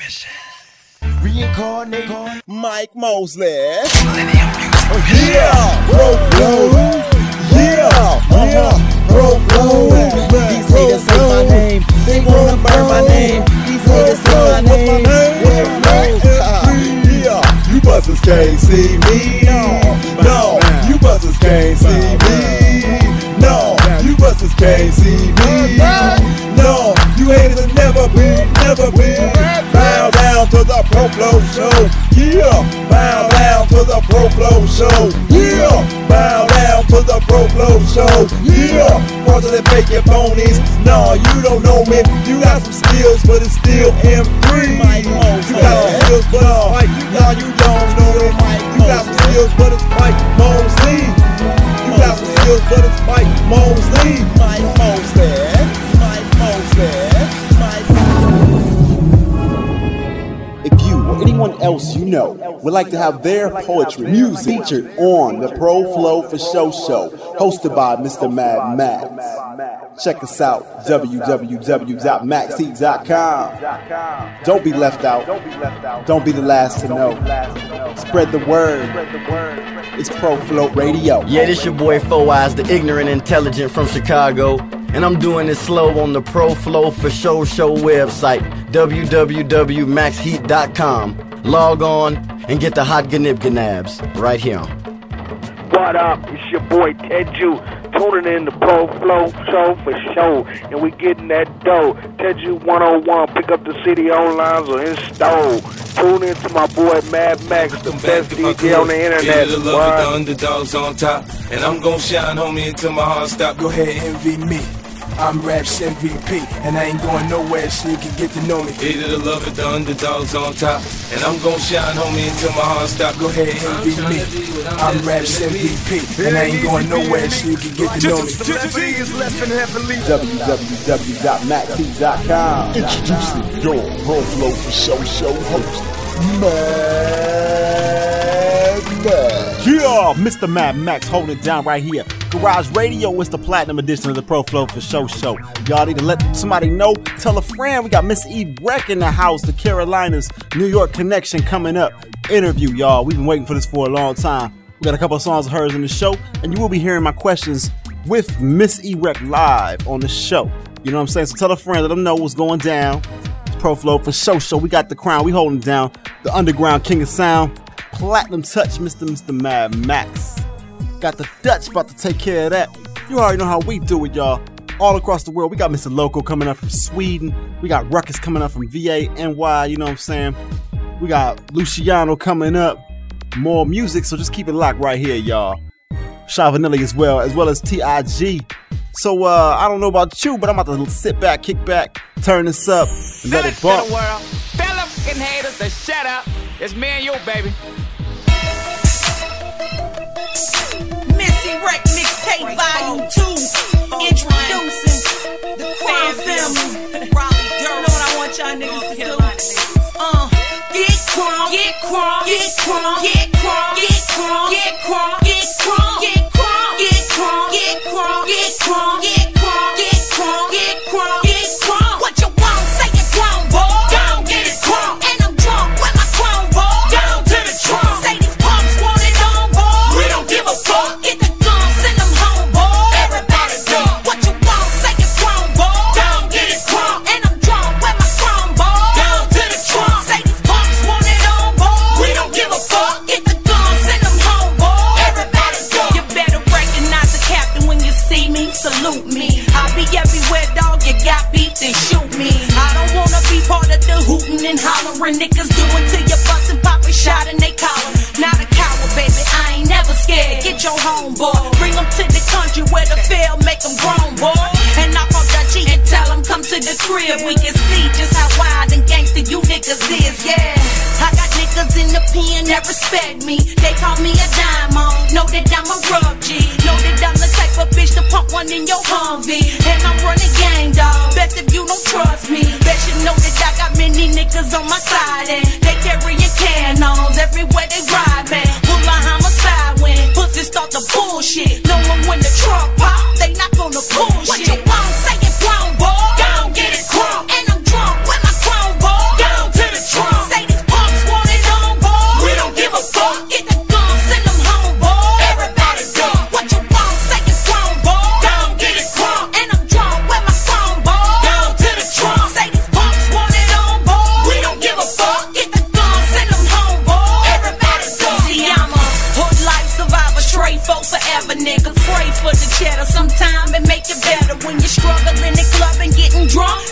Reincarnate Mike Mosley. Yeah, bro, bro, these haters say my name, they wanna burn my name. These haters say my name, Yeah, you buzzers can't see me. No, you buzzers can't see me. No, you buzzers can't see me. No, you haters will never be. Bow down to the Pro Flow Show. Yeah, bow down to the Pro Flow Show. Yeah, bow down to the Pro Flow Show. Yeah, fraudulent fake and phonies. No, you don't know me. You got some skills, but it's still M3. You got some skills, but you don't know it. You got some skills, but it's Mike Mosley. You got some skills, but it's Mike Mosley. Mike Mosley. If you or anyone else you know would like to have their poetry, music featured on the Pro Flow for Show show, hosted by Mr. Mad Max, check us out, www.maxheat.com. Don't be left out. Don't be the last to know. Spread the word. It's Pro Flow Radio. Yeah, this your boy 4 Eyes, the ignorant intelligent from Chicago. And I'm doing it slow on the Pro Flow for Show website, www.maxheat.com. Log on and get the hot ganib-ganabs right here. What up? It's your boy Ted Jew, tuning in the Pro Flow Show for show, and we getting that dough. Ted Jew 101, pick up the CD online or in store. Tune in to my boy Mad Max, the best DJ on the internet. Get the love with the underdogs on top, and I'm gon' shine, homie, until my heart stop. Go ahead, envy me. I'm Raps MVP, and I ain't going nowhere so you can get to know me. Get the love with the underdogs on top, and I'm gon' shine, homie, until my heart stop. Go ahead, envy me. I'm Raps MVP, and I ain't going nowhere so you can get to know me. www.maxheat.com. Introducing your Pro Flow for Show host, Mad Max. Yeah, Mr. Mad Max holding it down right here. Garage Radio is the platinum edition of the Pro Flow for Show show. Y'all need to let somebody know. Tell a friend. We got Miss E. Breck in the house. The Carolinas, New York connection coming up. Interview, y'all. We've been waiting for this for a long time. We got a couple of songs of hers in the show, and you will be hearing my questions with Miss E. Breck live on the show. You know what I'm saying? So tell a friend. Let them know what's going down. It's Pro Flow for Show. We got the crown. We holding it down. The underground king of sound. Platinum touch, Mr. Mad Max. Got the Dutch about to take care of that. You already know how we do it, y'all. All across the world. We got Mr. Loco coming up from Sweden. We got Ruckus coming up from VA, NY, you know what I'm saying? We got Luciano coming up. More music, so just keep it locked right here, y'all. Shy Vanilli as well as TIG. So, I don't know about you, but I'm about to sit back, kick back, turn this up, and let it bump. Tell them fucking haters to shut up. It's me and you, baby. Missy Wreck Mixtape Volume 2. Introducing the Crime Family. Raleigh Durham. You know what I want y'all niggas to do? Get crunk, get crunk, get crunk, get crunk, get crunk, get crunk, get crunk, get crunk, get crunk, get crunk, get crunk, get crunk, get crunk, get crunk, get crunk. What you want? Say it grown, boy. Go get it crunk. And I'm drunk with my chrome, boy. Down to the trunk. Say these punks want it on, boy. We don't give a fuck. Get the gun, send them home, boy. Everybody dumb. What you want? Say it grown, boy. Go get it crunk. And I'm drunk with my chrome, boy. Down to the trunk. Say these punks want it on, boy. We don't give a fuck. Get the gun, send them home, boy. Everybody dumb. You better recognize the captain when you see me. Salute me. I'll be everywhere, dog. You got beef, then shoot me. I don't wanna be part of the hooting and hollering. Niggas do it till you bust and pop a shot in they collar. Not a coward, baby. I ain't never scared. Get your homeboy. Bring them to the country where the fail make them grown, boy. And knock on Dutchie and tell them come to the crib. We can see just how wild and gangster you niggas is, yeah. I got niggas in the pen that respect me. They call me a diamond. Know that I'm a rug G. Know that I'm the type of bitch to pump one in your Humvee. And I'm running game, dog. Best if you don't trust me. Bet you know that I got many niggas on my side. And they carrying cannons everywhere they ride, man. Pull a homicide when pussies start the bullshit. Knowing when the truck pop, they not gonna bullshit. What you want? Say it grown, boy. Go get it crunk. And I'm drunk with my chrome, boy. Down to the trunk.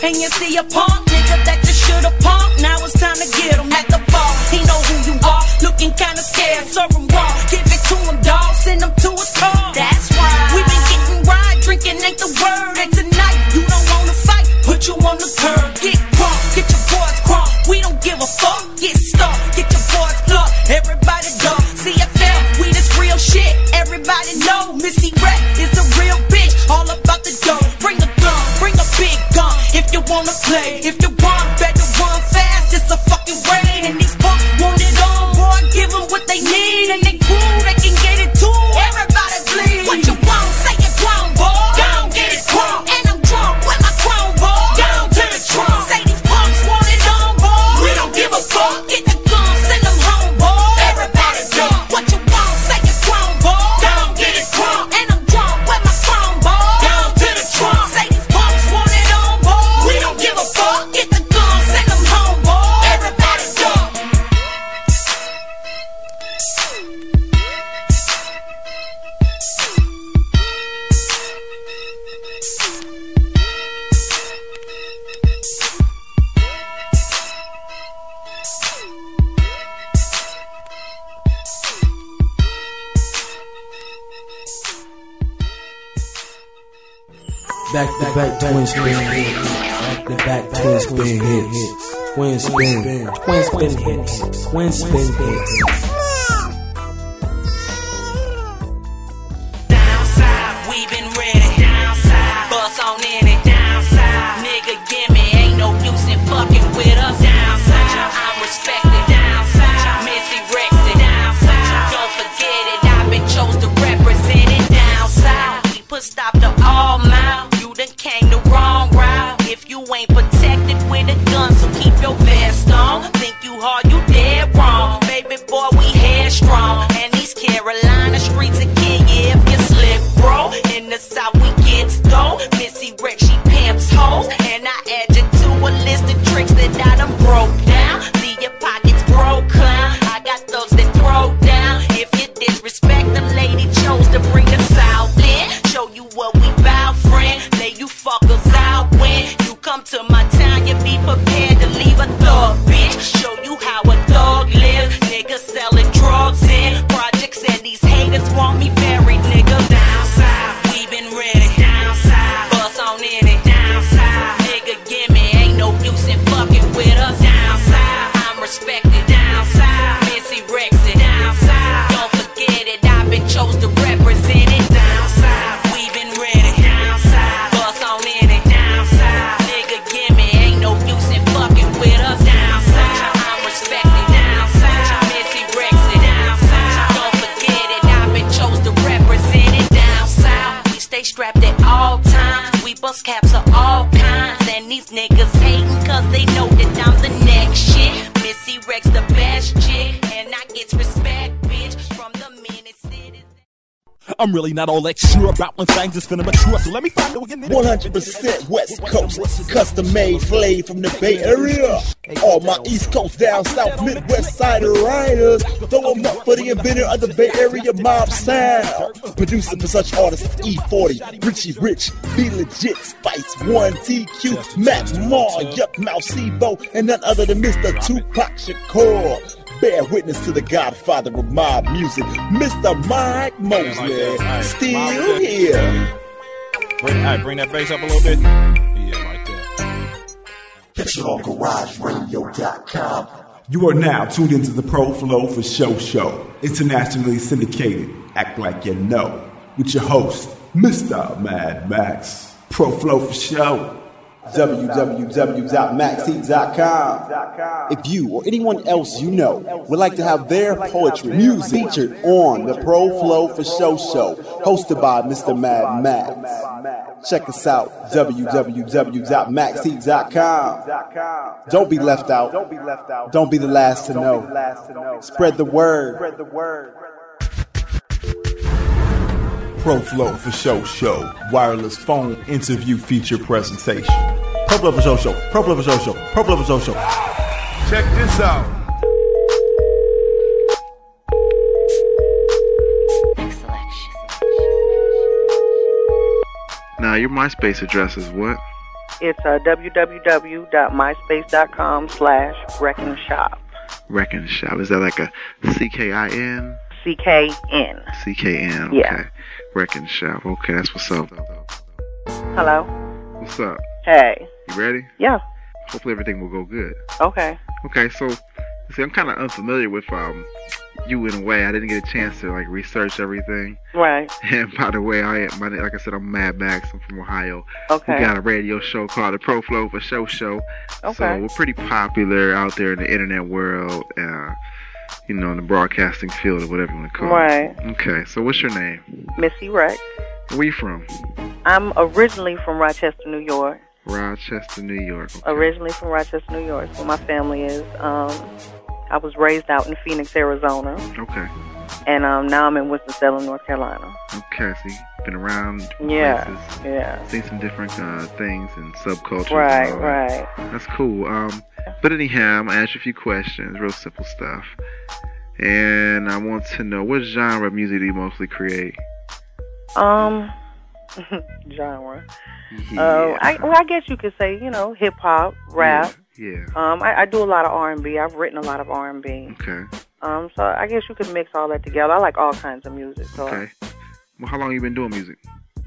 And you see a punk nigga that you should've punked. Now it's time to get him at the bar. He know who you are, looking kinda scared. Serve him raw, give it to him, dawg. Send him to his car. That's right. We been getting right, drinking ain't the word. And tonight you don't wanna fight, put you on the curb. Get crunk, get your boys crunk. We don't give a fuck. Get stuck, get your boys plucked. Everybody duck. CFL, we this real shit. Everybody know Missy Rap is the real bitch. All about the dough. Bring a gun, bring a big gun. If you wanna play, if you want, better run fast. It's a fucking raid, and these punks want it on. Boy, give them what they need, and they cool, they can get it too. Everybody bleed. What you want? Say it grown, boy. Go get it crunk. And I'm drunk with my chrome, boy. Down to the trunk. Say these punks want it on, boy. We don't give a fuck. Get the gun, send them home, boy. Everybody jump. What you want? Say it grown, boy. Down get it crunk. And I'm drunk with my chrome, boy. Down to the trunk. Say these punks want it on, boy. We don't give a fuck. Get the gun, send them home, boy. Everybody jump. Back to back twin spin hits. Back to back twin spin hits. Twin spin. Twin spin hits. Twin spin hits. Downside, we been ready. Downside, bust on in it. Downside, nigga, gimme, ain't no use in fucking with us. Downside, I'm respected. Downside, Missy Rexy. Downside, don't forget it, I've been chose to represent it. Downside, we put stop to all mouth. You done came the wrong route. If you ain't protected with a gun, so keep your vest on. Think you hard, you dead wrong. Baby boy, we headstrong. And these Carolina streets will kill you if you slip, bro. In the South, we get stole. Missy Rex, she pimps hoes. And I add you to a list of tricks that I done broke down. Leave your pockets broke, clown. I got thugs that throw down. If you disrespect, the lady chose to bring the South in. Show you what we bout, friend. Lay you fuckers out when you come to my town. You be prepared to leave a thug, bitch. Show you how a thug lives. Niggas selling drugs in projects, and these haters want me buried, nigga. Downside, we been ready. Downside, bust on in it. Downside, nigga, gimme, ain't no use in fucking with us. Downside, I'm respected. Downside, Missy Rexy. Downside, don't forget it, I've been chose to represent it. Downside, we been ready. Downside, bust on in it. Downside, nigga, gimme, ain't no use in fucking with us. Downside, I'm respected. Downside, Missy Rexy. Downside, don't forget it, I've been chose to represent it. Downside, we stay strapped at all times. We bust caps of all kinds. And these niggas hating cause they know that I'm the next shit. Missy Rex the best chick, and I get respect, bitch, from the minute cities. I'm really not all that sure about when things is finna mature, so let me find out again. 100% West Coast, custom made flavor from the Bay Area. All my East Coast, down South, Midwest side riders, throw them up for the inventor of the Bay Area mob sound. Producer for such artists as E40, Richie Rich, Be Legit, Spice One, TQ, Matt Maul, Yuck Mouth, Sibo, and none other than Mr. Tupac Shakur. Bear witness to the godfather of mob music, Mr. Mike Mosley, still here. Bring that bass up a little bit. Yeah, right there. Catch it on GarageRadio.com. You are now tuned into the Pro Flow for Show, internationally syndicated. Act like you know. With your host, Mr. Mad Max. Pro Flow for Show. www.maxheat.com. If you or anyone else you know would like to have their poetry music featured on the Pro Flow for Show, hosted by Mr. Mad Max, check us out, www.maxheat.com. Don't be left out. Don't be the last to know. Spread the word. Pro Flow for Show, wireless phone interview feature presentation. Pro Flow for Show. Pro Flow for Show. Pro Flow for Show. Check this out. Now your MySpace address is what? It's www.myspace.com/Wreckin' Wreckin' Shop. Is that like a CKIN? CKN. CKN. Okay. Yeah. Wreckin' Shop. Okay, that's what's up. Hello. What's up? Hey. You ready? Yeah. Hopefully everything will go good. Okay. Okay, so see, I'm kind of unfamiliar with you in a way. I didn't get a chance to like research everything. Right. And by the way, like I said, I'm Mad Max. I'm from Ohio. Okay. We got a radio show called the Pro Flow for Show. Okay. So we're pretty popular out there in the internet world, in the broadcasting field or whatever you want to call it. Right. Okay, so what's your name? Missy Rex. Where you from? I'm originally from Rochester, New York. Rochester, New York. Okay. Originally from Rochester, New York. So my family is. I was raised out in Phoenix, Arizona. Okay. And now I'm in Winston-Salem, North Carolina. Okay, so you've been around places. Yeah. Seen some different things and subcultures. Right, and all right. that. That's cool. But anyhow, I'm going to ask you a few questions, real simple stuff. And I want to know, what genre of music do you mostly create? Genre. Yeah. I guess you could say, hip hop, rap. Yeah. I do a lot of R&B. I've written a lot of R&B. Okay. So I guess you could mix all that together. I like all kinds of music. So. Okay. Well, how long have you been doing music?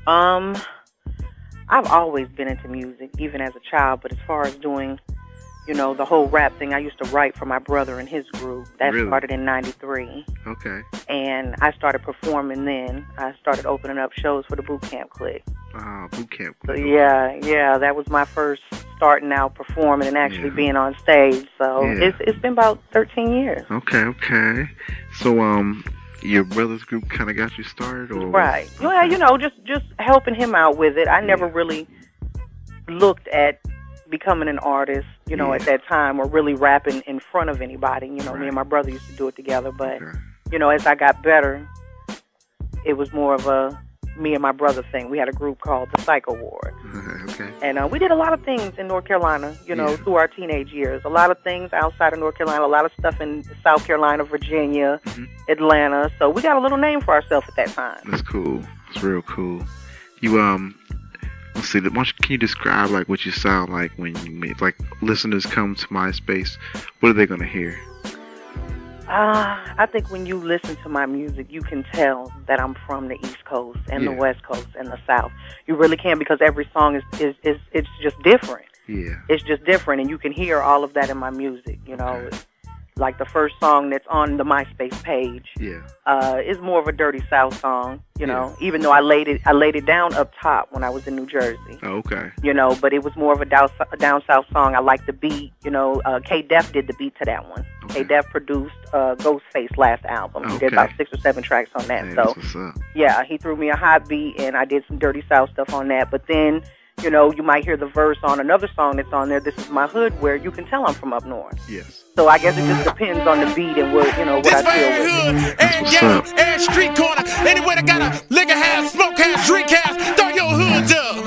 I've always been into music, even as a child. But as far as doing, the whole rap thing, I used to write for my brother and his group. That Really? started in '93. Okay. And I started performing then. I started opening up shows for the Boot Camp Clique. Boot Camp So Clique. yeah, that was my first starting out performing and actually being on stage. So it's been about 13 years. Okay. So your brother's group kind of got you started, or right? Yeah, just helping him out with it. I never really looked at becoming an artist, at that time, or really rapping in front of anybody. Me and my brother used to do it together, but as I got better, it was more of a me and my brother thing. We had a group called the Psycho Ward. Okay. And we did a lot of things in North Carolina, through our teenage years. A lot of things outside of North Carolina, a lot of stuff in South Carolina, Virginia, Atlanta. So we got a little name for ourselves at that time. That's cool. It's real cool. You let's see. Can you describe like what you sound like when listeners come to MySpace? What are they gonna hear? I think when you listen to my music, you can tell that I'm from the East Coast and the West Coast and the South. You really can, because every song is it's just different. Yeah. It's just different, and you can hear all of that in my music. Like the first song that's on the MySpace page. Yeah. Is more of a dirty South song. Even though I laid it down up top when I was in New Jersey. Oh, okay. But it was more of a down South song. I like the beat. K-Def did the beat to that one. Okay. K-Def produced Ghostface last album. He did about 6 or 7 tracks on that. Hey, so that's what's up. yeah, he threw me a hot beat, and I did some dirty South stuff on that. But then, you might hear the verse on another song that's on there, This Is My Hood, where you can tell I'm from up north. Yes. So I guess it just depends on the beat and what I deal with. Every ghetto, every street corner, anywhere that got a liquor house, smoke house, drink house, throw your hoods up.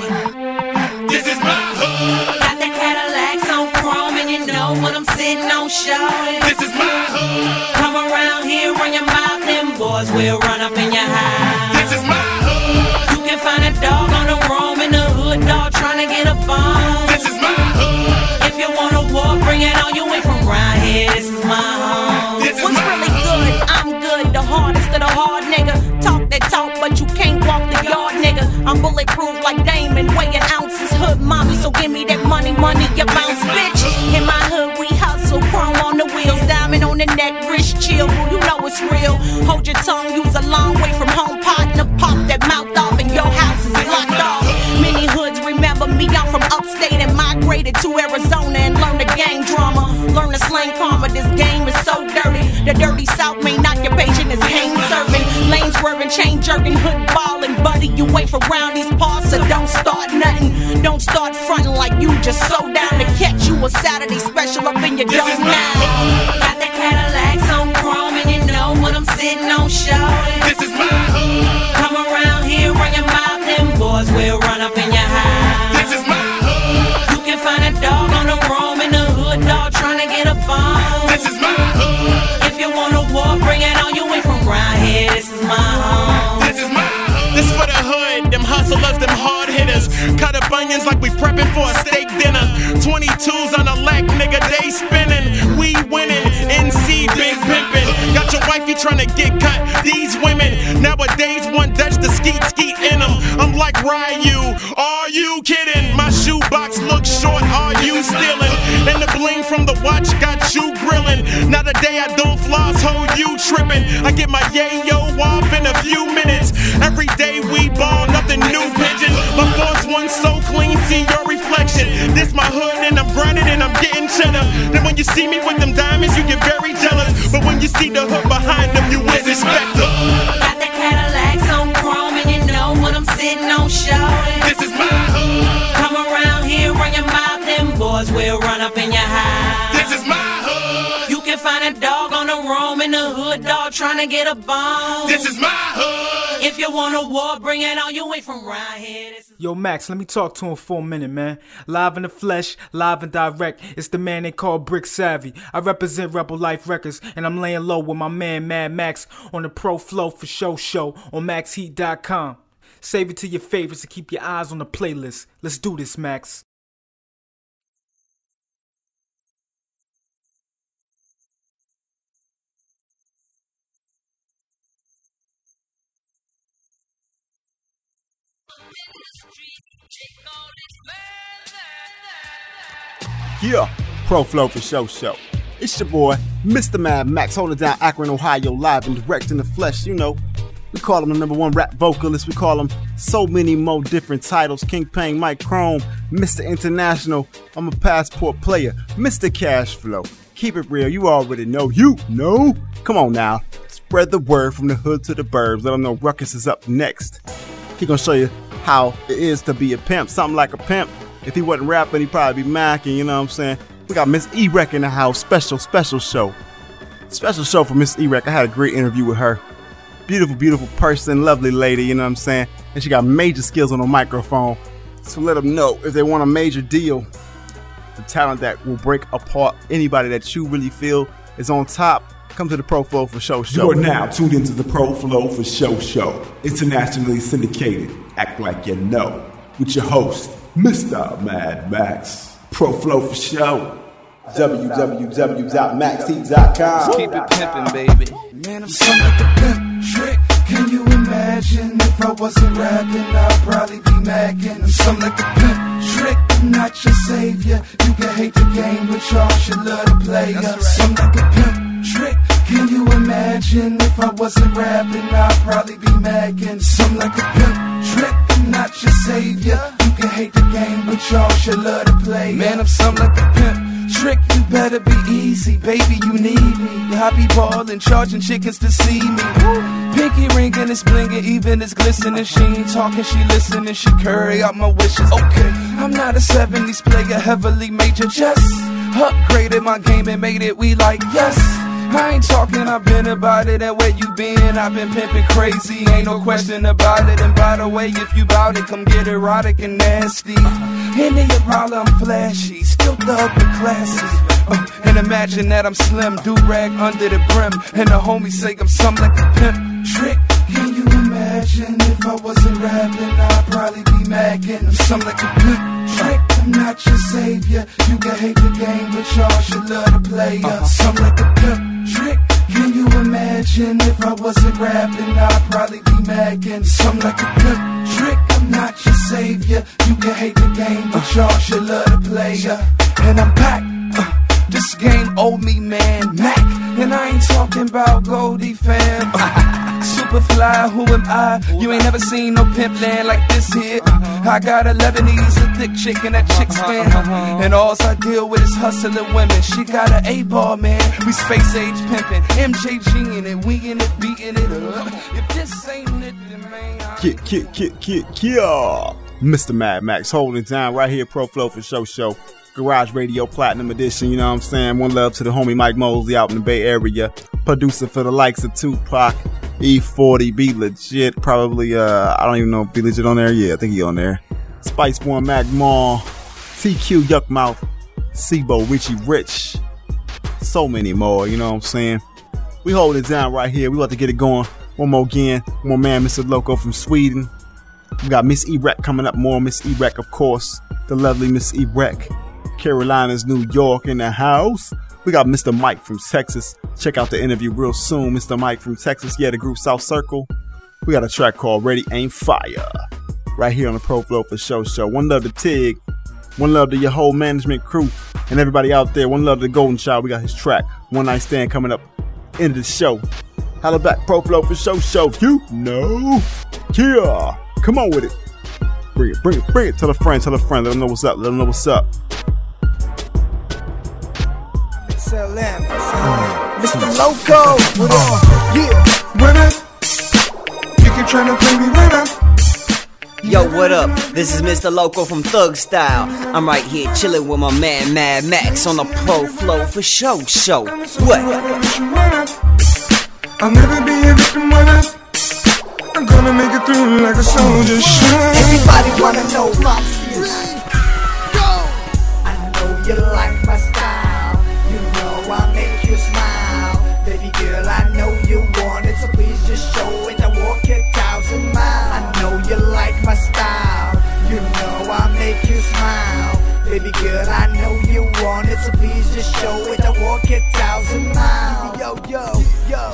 This is my hood. Got the Cadillacs on chrome, and you know what I'm sitting on show. This is my hood. Come around here, run your mouth, them boys will run up in your house. This is my hood. You can find a dog on the roam in the hood, dog trying to get a phone. This is my hood. If you want a war, bring it on. You ain't from around here. This is my home. This is What's my really good? I'm good. The hardest of the hard nigga. Talk that talk, but you can't walk the yard, nigga. I'm bulletproof like Damon, weighing ounces. Hood mommy, so give me that money, you bounce, bitch. In my hood, we hustle. Chrome on the wheels, diamond on the neck, wrist chill. You know it's real. Hold your tongue, use a long way from home. Partner, pop that mouth off, and your house is locked off. Many hoods remember me. I'm from upstate and migrated to Arizona and learned the gang drama. Learn the slang karma. This game is so dirty. The dirty South main occupation is cane serving. Lane swerving, chain jerking, hood balling. Buddy, you wait for round these parts, so don't start nothing. Don't start fronting like you just so down to catch you a Saturday special up in your dome now. Got the Cadillacs on chrome, and you know what I'm sitting on show. This is my hood. Come around here, run your mouth, them boys will run up in your house. This is my hood. You can find a dog on the roam in the hood, dog trying to get a phone. This is my hood. If you want a war, bring it on. You ain't from around here. This is my home. This is my hood. This for the hood, them hustlers, them hard hitters. Cut up onions like we prepping for a stage 22s on the lack, nigga, they spinning. We winning, NC big pimpin'. Got your wifey tryna get cut, these women nowadays want Dutch to skeet in them. I'm like Ryu, are you kidding? My shoebox looks short, are you stealing? And the bling from the watch got you grilling. Not a day I don't floss, ho, you trippin'. I get my yayo off in a few minutes. Every day we ball, nothing new, pigeon. My force one so clean, see your reflection. This my hood and I'm grinding and I'm getting cheddar. Then when you see me with them diamonds, you get very jealous. But when you see the hood behind them, you will respect them. Got the Cadillacs on chrome and you know what I'm sitting on show. This is my hood. Come around here, run your mouth, them boys will run up in your house. This is my hood. You can find a dog on the roam in the hood, dog trying to get a bone. This is my hood. If you want a war, bring it on. You ain't from around here. Yo, Max, let me talk to him for a minute, man. Live in the flesh, live and direct. It's the man they call Brick Savvy. I represent Rebel Life Records, and I'm laying low with my man Mad Max on the Pro Flow for Show on MaxHeat.com. Save it to your favorites to keep your eyes on the playlist. Let's do this, Max. Yeah, Pro Flow for Show. It's your boy, Mr. Mad Max, holding down Akron, Ohio, live and direct in the flesh, you know. We call him the #1 rap vocalist. We call him so many more different titles. King Pang, Mike Chrome, Mr. International. I'm a passport player, Mr. Cash Flow. Keep it real, you already know. You know. Come on now. Spread the word from the hood to the burbs. Let them know Ruckus is up next. He gonna show you how it is to be a pimp. Something like a pimp. If he wasn't rapping, he'd probably be macking, you know what I'm saying? We got Miss E-Rec in the house. Special show. Special show for Miss E-Rec. I had a great interview with her. Beautiful person, lovely lady, you know what I'm saying? And she got major skills on the microphone. So let them know if they want a major deal. The talent that will break apart anybody that you really feel is on top. Come to the Pro Flow for Show. You are now tuned into the Pro Flow for Show. Internationally syndicated. Act like you know. With your host, Mr. Mad Max. Pro Flow for Show. www.maxheat.com. Keep it pimpin', baby. Man, I'm something like a pimp trick. Can you imagine if I wasn't rapping? I'd probably be macking. I'm something like a pimp trick. I'm not your savior. You can hate the game, but y'all should love to play. Something like a pimp trick. Can you imagine if I wasn't rapping? I'd probably be macking. Something like a pimp trick. I'm not your savior. You can hate the game, but y'all should love to play. Man, I'm something like a pimp trick. You better be easy, baby, you need me. I be ballin', charging chickens to see me. Pinky ring and it's blingin', even it's glistening. She ain't talking, she listening, she carry out my wishes. Okay, I'm not a 70s player, heavily major, just upgraded my game and made it, we like, yes. I ain't talking, I've been about it, and where you been, I've been pimping crazy, ain't no question about it. And by the way, if you bout it, come get erotic and nasty. Any your problem, I'm flashy, still thug and classy. And imagine that I'm slim, do-rag under the brim, and the homies say I'm something like a pimp trick. Can you imagine if I wasn't rapping? I'd probably be macking. I'm something like a pimp trick. I'm not your savior. You can hate the game, but y'all should love to play. Something like a pimp trick. Can you imagine if I wasn't rapping? I'd probably be macking. Something like a pimp trick. I'm not your savior. You can hate the game, but y'all should love to play. And I'm back. This game owe me, man, Mac. And I ain't talking about Goldie fam. Superfly, who am I? You ain't never seen no pimp land like this here. I got a Lebanese, a thick chick, and that chick's fan. And all I deal with is hustling women. She got an A-ball, man. We space age pimping, MJG in it, we in it, beating it up. If this ain't it, then man, Mr. Mad Max holding down right here, Pro Flow for Show. Garage Radio Platinum Edition, you know what I'm saying? One love to the homie Mike Mosley out in the Bay Area. Producer for the likes of Tupac, E40, Be Legit, probably, I don't even know if Be Legit on there. Yeah, I think he on there. Spice One, Mac Maul, TQ, Yuckmouth, Sibo, Richie Rich. So many more, you know what I'm saying? We hold it down right here. We about to get it going. One more again. One more man, Mr. Loco from Sweden. We got Miss E-Rec coming up more. Miss E-Rec, of course. The lovely Miss E-Rec. Carolinas, New York in the house. We got Mr. Mike from Texas. Check out the interview real soon. Mr. Mike from Texas. Yeah, the group South Circle. We got a track called Ready Ain't Fire. Right here on the Pro Flow for Show Show. One love to Tig. One love to your whole management crew and everybody out there. One love to the Golden Child. We got his track, One Night Stand, coming up into the show. Holla back, Pro Flow for Show Show. You know. Yeah. Come on with it. Bring it, bring it, bring it. Tell a friend, let them know what's up, let them know what's up. XLM, Mr. Loco, what up? Yeah, winner. You keep trying to play me winner. Yo, what up? This is Mr. Loco from Thug Style. I'm right here chilling with my man Mad Max on the Pro Flow for Show Show. What? I'll never be a victim winner. I'm gonna make it through like a soldier should. Everybody wanna know my I know you like my style. You know I make you smile. Baby girl, I know you want it, so please just show it. I walk 1,000 miles. I know you like my style. You know I make you smile. Baby girl, I know you want it, so please just show it. I walk 1,000 miles. Yo, yo, yo,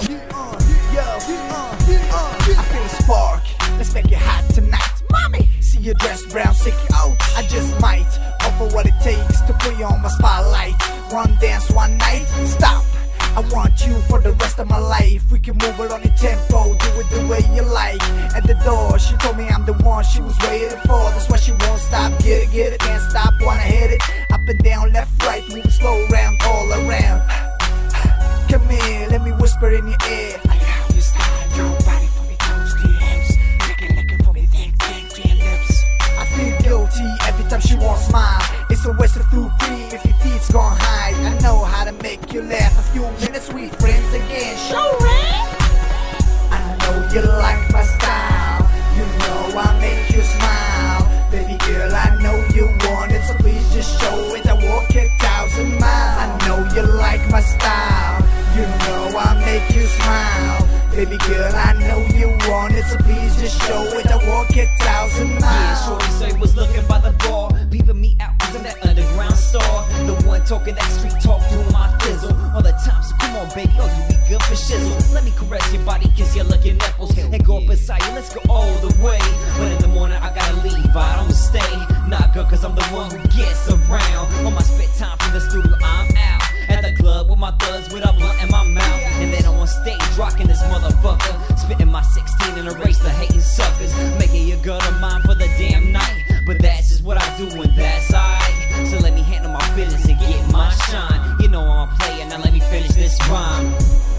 I feel a spark. Let's make it hot tonight, mommy. See you dressed brown, sick. Oh, I just might offer what it takes to put you on my spotlight. One dance, one night. Stop. I want you for the rest of my life. We can move it on the tempo, do it the way you like. At the door, she told me I'm the one she was waiting for. That's why she won't stop. Get it, can't stop, wanna hit it. Up and down, left, right, move slow round, all around. Come here, let me whisper in your ear. I love you, style, your body for me, toes to your hips. Looking for me, think to your lips. I feel guilty every time she won't smile. It's a waste of food free if your feet's gone high. I know how to make you laugh. A few minutes, we friends again. Show it. I know you like my style. You know I make you smile. Baby girl, I know you want it, so please just show it. I walk 1,000 miles. I know you like my style. You know I make you smile. Baby girl, I know you want it, so please just show it. I walk 1,000 miles. Yeah, shorty say was looking by the bar, peeping me out into that underground store. The one talking that street talk through my fizzle all the time. So come on, baby, oh you be good for shizzle. Let me caress your body, kiss your lucky nipples, and go up inside you. Let's go all the way. But in the morning I gotta leave, I don't stay. Not good, cause I'm the one who gets around. On my spare time from the studio, I'm out at the club with my thugs with a blunt in my mouth. And then I'm on stage rocking this motherfucker, spitting my 16 and erase the hating suckers, making your girl of mine for the damn night. But that's just what I do and that's alright. So let me handle my business and get my shine. You know I'm playing, now let me finish this rhyme.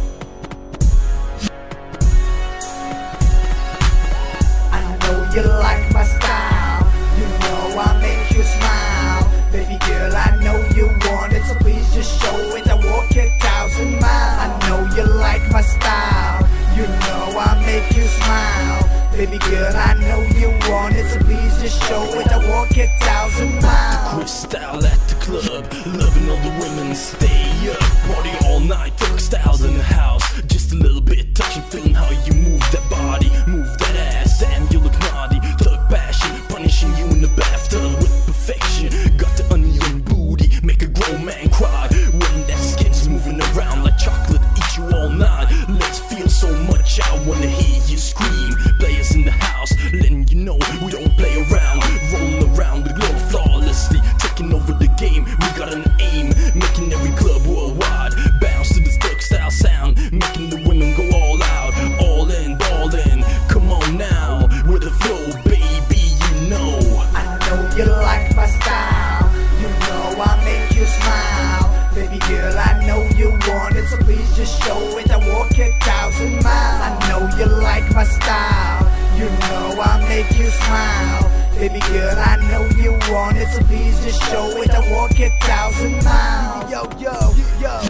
I know you like my style. You know I make you smile. Baby girl, I know you want it, so please just show it. I walk 1,000 miles. I know you like my style. You know I make you smile. Baby girl, I know you want it, so please just show it. I walk 1,000 miles. Crystal at the club, loving all the women. Stay up, party all night. Thug styles in the house, just a little bit touching, feeling how you move that body, move that ass. Damn, you look naughty. Thug passion, punishing you in the bathtub with perfection. Got the onion booty, make a grown man cry. When that skin's moving around like chocolate, eat you all night. Let's feel so much, I wanna hear you scream. Players in the house, letting you know we don't play around. Rolling around the globe flawlessly, taking over the game. We got an aim, making every club worldwide bounce to this thug style sound, making the women go all out, all in, ball in. Come on now, with the flow, baby, you know. I know you like my style. You know I make you smile. Baby girl, I know you want it, so please just show it. I walk 1,000 miles. I know you like my style. You know I make you smile. Baby girl, I know you want it, so please just show it. I walk 1,000 miles. Yo, yo, yo,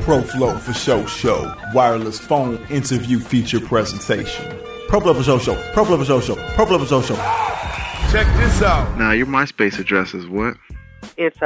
Pro Flow for Show wireless phone interview feature presentation. Pro Flow for Show. Pro Flow for Show. Pro Flow for Show. Check this out. Now, your MySpace address is what? It's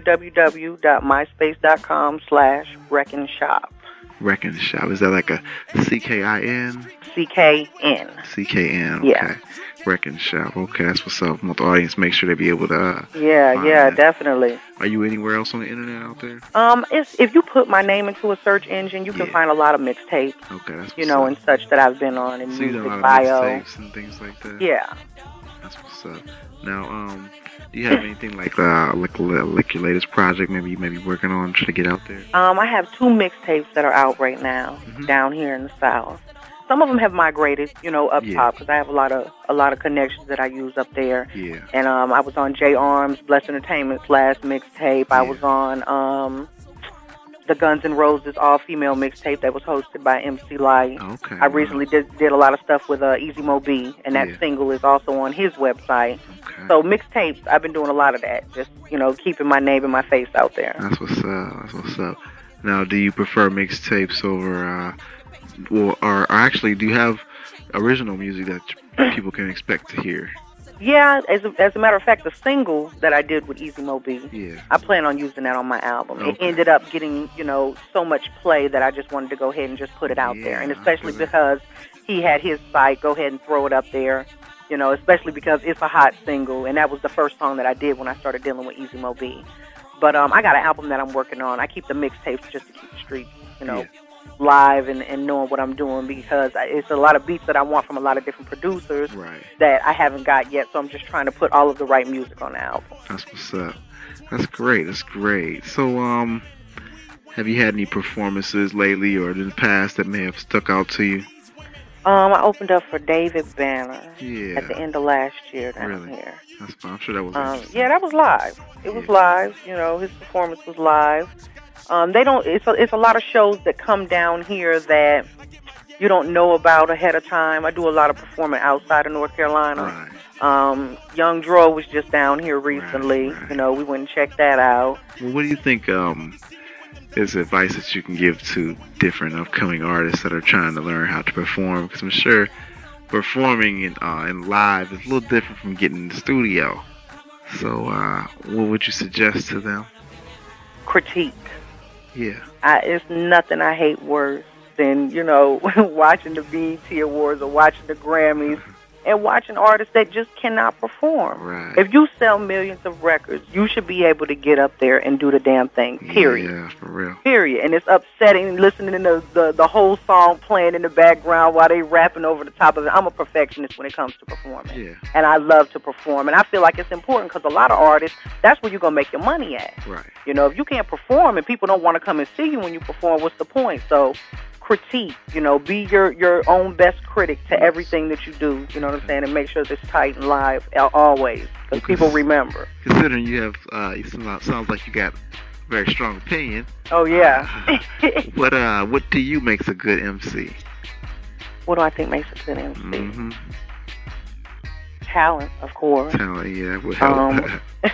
www.myspace.com/Wreckin' Wreckin' Shop. Is that like a CKIN? CKN. CKN, okay. Yeah. Wreckin' Shop. Okay, that's what's up. I want the audience to make sure they be able to... Yeah, definitely. Are you anywhere else on the internet out there? If you put my name into a search engine, you can find a lot of mixtapes. Okay, that's you know, and such that I've been on, and music bio. Mixtapes and things like that? Yeah. That's what's up. Now, do you have anything like your latest project maybe you may be working on to get out there? I have 2 mixtapes that are out right now down here in the South. Some of them have migrated, you know, up top because I have a lot of connections that I use up there. Yeah. And I was on J Arms, Blessed Entertainment's last mixtape. I was on the Guns N' Roses all-female mixtape that was hosted by MC Light. Okay. I recently did a lot of stuff with Easy Mo B, and that single is also on his website. Okay. So mixtapes, I've been doing a lot of that, just, you know, keeping my name and my face out there. That's what's up. Now, do you prefer mixtapes over, or actually, do you have original music that people can expect to hear? Yeah, as a matter of fact, the single that I did with Easy Mo B, I plan on using that on my album. Okay. It ended up getting, you know, so much play that I just wanted to go ahead and just put it out there. And especially because he had his site, go ahead and throw it up there, you know, especially because it's a hot single. And that was the first song that I did when I started dealing with Easy Mo B. But I got an album that I'm working on. I keep the mixtapes just to keep the streets, you know, live and knowing what I'm doing, because it's a lot of beats that I want from a lot of different producers that I haven't got yet. So I'm just trying to put all of the right music on the album. That's what's up. That's great. So, have you had any performances lately or in the past that may have stuck out to you? I opened up for David Banner at the end of last year down here. That's fun. I'm sure that was yeah, that was live. It was live. You know, his performance was live. They don't. It's a lot of shows that come down here that you don't know about ahead of time. I do a lot of performing outside of North Carolina. Young Dro was just down here recently. You know, we went and checked that out. Well, what do you think is advice that you can give to different upcoming artists that are trying to learn how to perform? Because I'm sure performing in live is a little different from getting in the studio. So, what would you suggest to them? Critique. Yeah. It's nothing I hate worse than, you know, watching the BET Awards or watching the Grammys and watching artists that just cannot perform. Right. If you sell millions of records, you should be able to get up there and do the damn thing, period. Yeah, for real. Period. And it's upsetting listening to the whole song playing in the background while they rapping over the top of it. I'm a perfectionist when it comes to performing. Yeah. And I love to perform. And I feel like it's important because a lot of artists, that's where you're going to make your money at. Right. You know, if you can't perform and people don't want to come and see you when you perform, what's the point? So critique, you know, be your own best critic to everything that you do, you know what I'm saying, and make sure that it's tight and live always, because people remember. Considering you have, sounds like you got a very strong opinion. Oh, yeah. What do you makes a good MC? What do I think makes a good MC? Talent, of course. Talent, yeah, would help.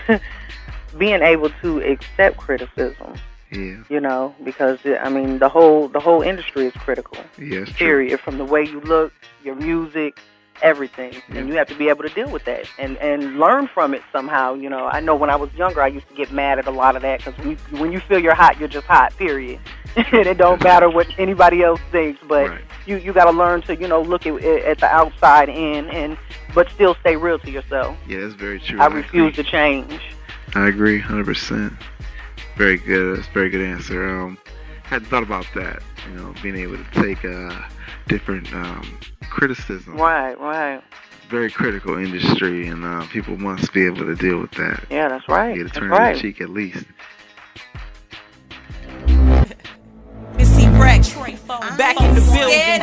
Being able to accept criticism. Yeah. You know, because I mean the whole industry is critical. Yes. Period. From the way you look, your music, everything, and you have to be able to deal with that and learn from it somehow. You know, I know when I was younger, I used to get mad at a lot of that because when you feel you're hot, you're just hot. Period. And it don't matter what anybody else thinks, but you got to learn to look at the outside in but still stay real to yourself. Yeah, that's very true. I refuse to change. I agree, 100%. Very good. That's a very good answer. Hadn't thought about that. You know, being able to take different criticism. Right. Very critical industry, and people must be able to deal with that. Yeah, that's right. Get a turn of the cheek at least. Missy Rex, back in the building.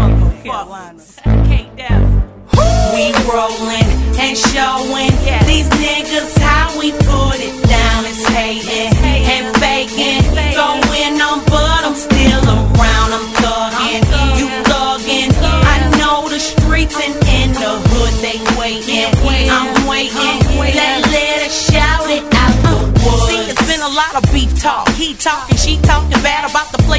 We rolling and showing these niggas how we put it down. It's hating and faking, going on, but I'm still around. I'm thugging, you thugging. I know the streets and in the hood they waiting. I'm waiting, let us shout it out the woods. See, it's been a lot of beef talk. He talking, she talking bad about the place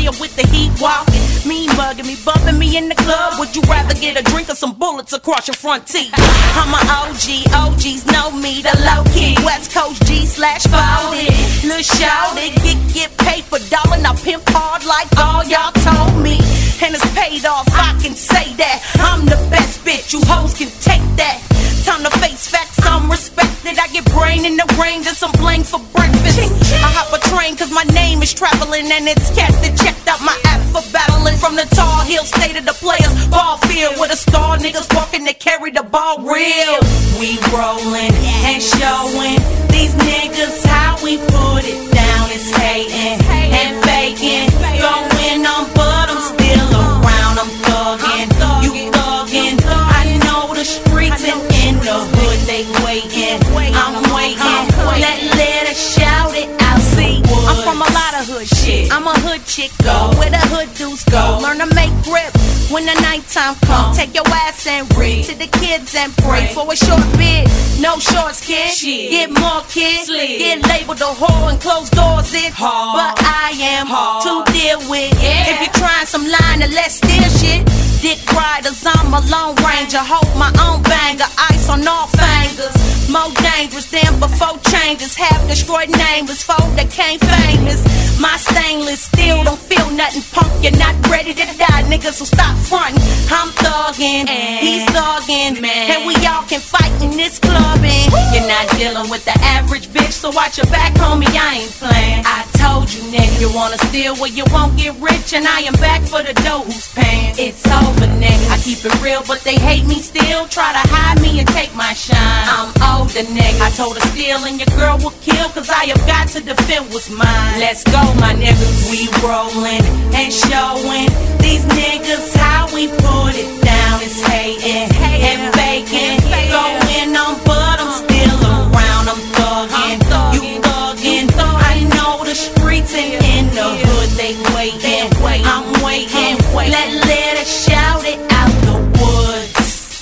mugging me, bumping me in the club. Would you rather get a drink or some bullets across your front teeth? I'm a OG, OGs know me, the low key West Coast G/folded. Lil' shawty, get paper, darling. I pimp hard like all y'all told me, and it's paid off. I can say that I'm the best bitch. You hoes can take that. Time to face facts, I'm respected. I get brain in the rain, just some bling for breakfast. I hop a train cause my name is traveling, and it's cats that checked out my app for battling. From the Tar Heel state of the players, ball field with a star, niggas walking to carry the ball real. We rolling and showing these niggas how we put it down. It's hating and faking, going on but I'm still around. I'm thugging, you thugging. I know the streets and in the hood they waiting. I'm waiting, let us shout it out. See, I'm from a lot of hood shit. I'm a hood chick, go where the hood dudes go. Learn to make grip when the nighttime come. Take your ass and read to the kids and pray for a short bit. No shorts, kid. Get more kids. Get labeled a whore and closed doors. It's hard, but I am hard to deal with. If you're trying some line and let's steal shit, dick riders, I'm a lone ranger. Hold my own banger, ice on all fingers. More dangerous than before changes. Have destroyed nameless, foe that came famous. My stainless steel don't feel nothing. Punk, you're not ready to die, niggas, so stop frontin'. I'm thuggin', he's thuggin', and we all can fight in this clubbing. You're not dealing with the average bitch, so watch your back, homie, I ain't playin'. I told you, nigga, you wanna steal where you won't get rich, and I am back for the dough who's paying. It's over, nigga, I keep it real, but they hate me still. Try to hide me and take my shine. I'm older, nigga, I told her steal and your girl will kill, cause I have got to defend what's mine. Let's go, my niggas, we rollin' and showing these niggas how we put it down. It's hating and faking, going on but I'm still around. I'm thuggin', you thuggin'. I know the streets and in the hood they waiting. I'm waiting, let us shout it out the woods.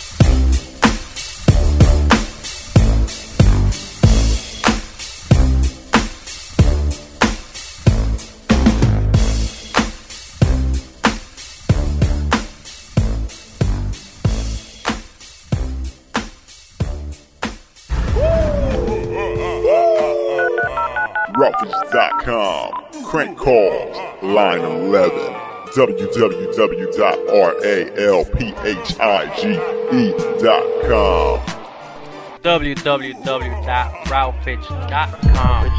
Rockers.com, crank calls, line 11, www.ralphige.com. www.ralphige.com.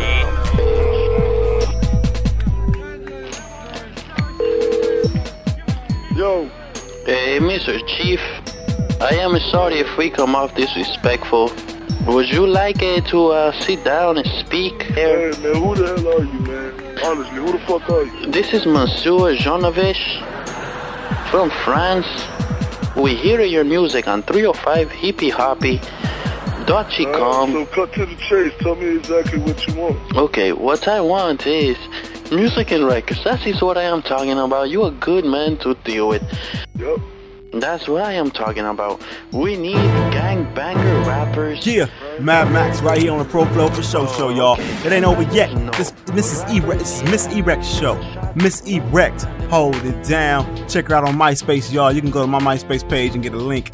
Yo. Hey, Mr. Chief, I am sorry if we come off disrespectful. Would you like to sit down and speak here? Hey, man, who the hell are you, man? Honestly, who the fuck are you? This is Monsieur Jonovich from France. We hear your music on 305 Hippie Hoppy. .com. So cut to the chase. Tell me exactly what you want. Okay, what I want is music and records. That is what I am talking about. You a good man to deal with. Yep. That's what I am talking about. We need gangbanger rappers. Yeah, Mad Max right here on the Pro Flow for Show, y'all. It ain't over yet. This is Miss Erect show. Miss Erect, hold it down. Check her out on MySpace, y'all. You can go to my MySpace page and get a link.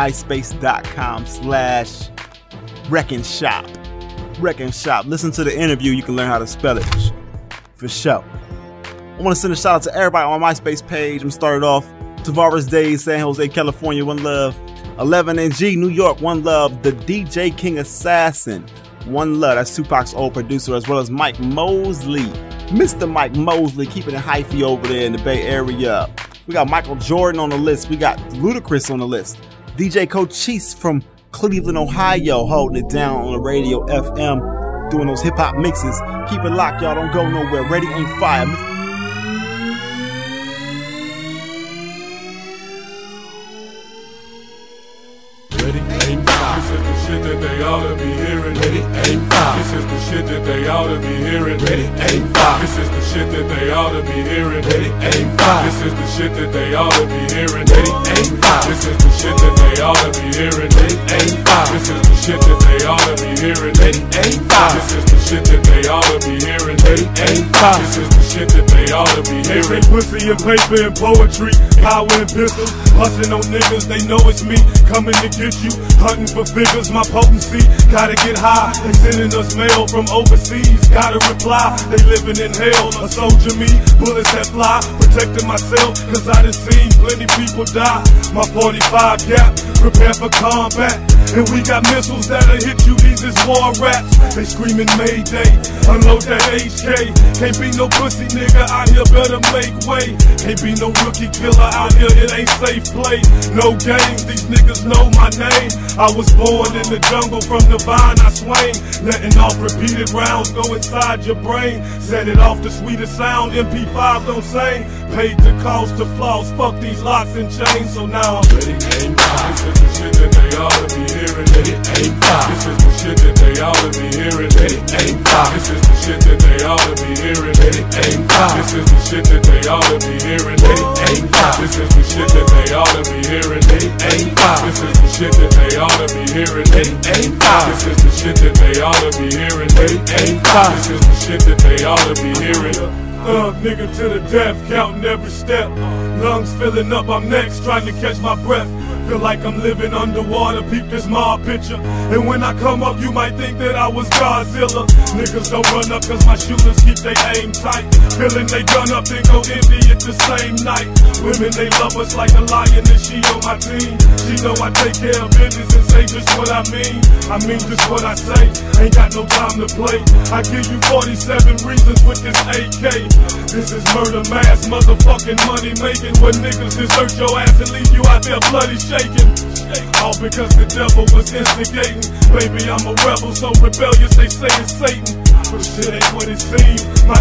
MySpace.com/Wrecking Shop. Listen to the interview. You can learn how to spell it for sure. I want to send a shout out to everybody on my MySpace page. I'm started off. Tavares Days, San Jose, California, one love. 11NG, New York, one love. The DJ King Assassin, one love. That's Tupac's old producer, as well as Mike Mosley. Mr. Mike Mosley, keeping it hyphy over there in the Bay Area. We got Michael Jordan on the list. We got Ludacris on the list. DJ Cochise from Cleveland, Ohio, holding it down on the radio FM, doing those hip-hop mixes. Keep it locked, y'all. Don't go nowhere. Ready, Aim, Fire. Ready, aim, fire. This is the shit that they ought to be hearing. Ready, aim, fire. This is the shit that they ought to be hearing. Ready, aim, fire. This is the shit that they ought to be hearing. Ready, aim, fire. This is the shit that they ought to be hearing. Ready, aim, fire. This is the shit that they ought to be hearing. Ready, aim, fire. This is the shit that they ought to be hearing. Ready, aim, fire. This is the shit that they ought to be hearing. Ready, aim, fire. This is the shit that they ought to be hearing. Pussy and paper and poetry, power and pistols, busting on niggas. They know it's me coming to get you. Hunting for figures, my potency. Gotta get high. They sending us mail from overseas. Gotta reply. They living in hell. A soldier me, bullets that fly. Protecting myself, cause I done seen plenty people die. My 45 gap, prepare for combat. And we got missiles that'll hit you. These is war raps. They screaming Mayday. Unload that HK. Can't be no pussy nigga out here, better make way. Can't be no rookie killer out here, it ain't safe play. No games, these niggas know my name. I was born in the jungle, from the vine I swing. Letting off repeated rounds go inside your brain. Set it off the sweetest sound, MP5 don't sing. Paid the cost to floss, fuck these locks and chains. So now I'm ready, aim, fire. This is the shit that they ought to be hearing. Ready, aim, fire. This is the shit that they ought to be hearing. Ready, aim, fire. This is the shit that they ought to be hearing. Ready, aim, fire. This is the shit that they ought to be hearing. Ready, aim, fire. This is the shit that they ought to be hearing. Ready, aim, fire. This is the shit that they ought to be hearing. Ready, aim, fire. This is the shit that they ought to be hearing. Ready, aim, fire. This is the shit that they ought to be hearing. Nigga to the death, counting every step. Lungs filling up, I'm next, trying to catch my breath. Feel like I'm living underwater, peep this mob picture. And when I come up, you might think that I was Godzilla. Niggas don't run up cause my shooters keep they aim tight. Feeling they gun up, then go empty it the same night. Women, they love us like a lion and she on my team. She know I take care of business and say just what I mean. I mean just what I say, ain't got no time to play. I give you 47 reasons with this AK. This is murder, mass, motherfucking money making. Where niggas desert your ass and leave you out there bloody shaking. All because the devil was instigating. Baby, I'm a rebel, so rebellious, they say it's Satan. But shit ain't what it seems. My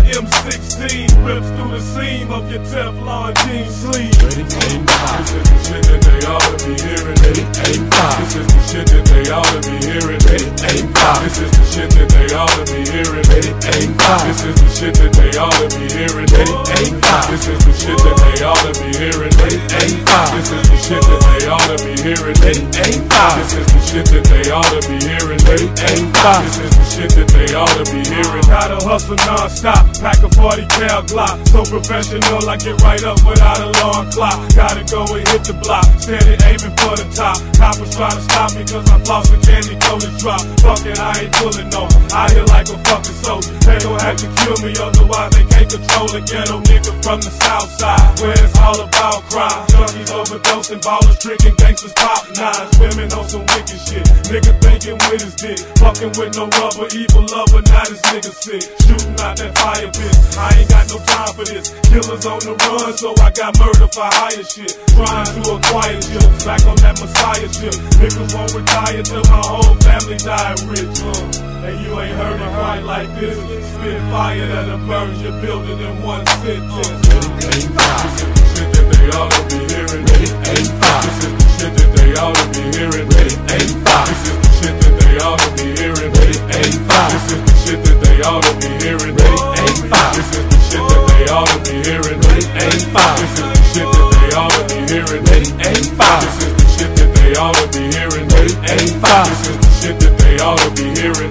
M16 rips through the seam of your Teflon jean sleeve. Ready, aim, fire. This is the shit that they ought to be hearing. Ready, aim, fire. This is the shit that they ought to be hearing. Ready, aim, fire. This is the shit that they ought to be hearing. Ready, aim, fire. This is the shit that they ought to be hearing. Ready, aim, fire. This is the shit that they ought to be hearing. Ready, aim, fire. This is the shit that they ought to be hearing. Ready, aim, fire. This is the shit that they ought to be hearing. Ready, aim, fire. This is the shit that they ought to be hearing. Gotta hustle non-stop, pack a 40 cal Glock. So professional, I get right up without an alarm clock. Gotta go and hit the block, steady aiming for the top. Coppers try to stop me cause I floss the candy coated drop. Fuck it, I ain't pulling no, I hear like a fucking soldier. They gon' have to kill me, otherwise they can't control a ghetto nigga from the south side, where it's all about crime. Junkies overdosing, ballers drinking, gangsters pop nines. Women on some wicked shit, nigga thinking with his dick. Fucking with no rubber, evil lover, now this nigga sick. Shooting out that fire pit, I ain't got no time for this. Killers on the run, so I got murder for hire shit. Trying to acquire shit, back on that Messiah shit. Niggas won't retire till my whole family die rich. And you ain't heard it quite like this. Spit fire that'll burn your building in one sentence. Aim, fire. This is the shit that they ought to be hearing. Ready, aim, fire. This is the shit that they ought to be hearing. Ready, aim, fire. This is the shit that they ought to be hearing. Ready, aim, fire. This is the shit that they ought to be hearing. Ready, aim, fire. This is the shit that they ought to be hearing. Ready, aim, fire. This is the shit that they ought to be hearing. Ready, aim, fire. This is the shit that they ought to be hearing. Ready, aim, fire. This is the shit that they ought to be hearing.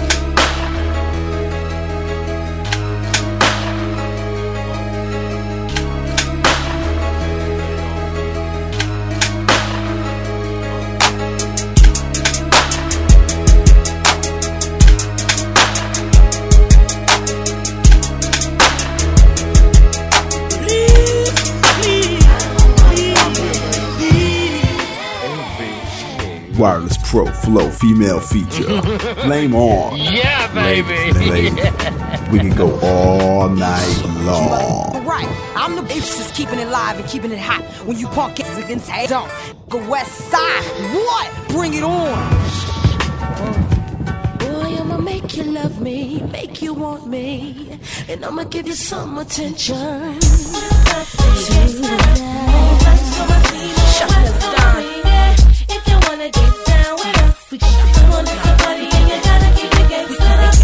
Wireless Pro Flow female feature. Flame on. Yeah, baby. Ladies. We can go all night long. Right, I'm the bitch that's keeping it live and keeping it hot. When you punk it against head on the west side, what? Bring it on. Boy, I'ma make you love me, make you want me, and I'ma give you some attention. Shut this down. If you wanna get down with us, we can do somebody and you gotta keep it gangsta.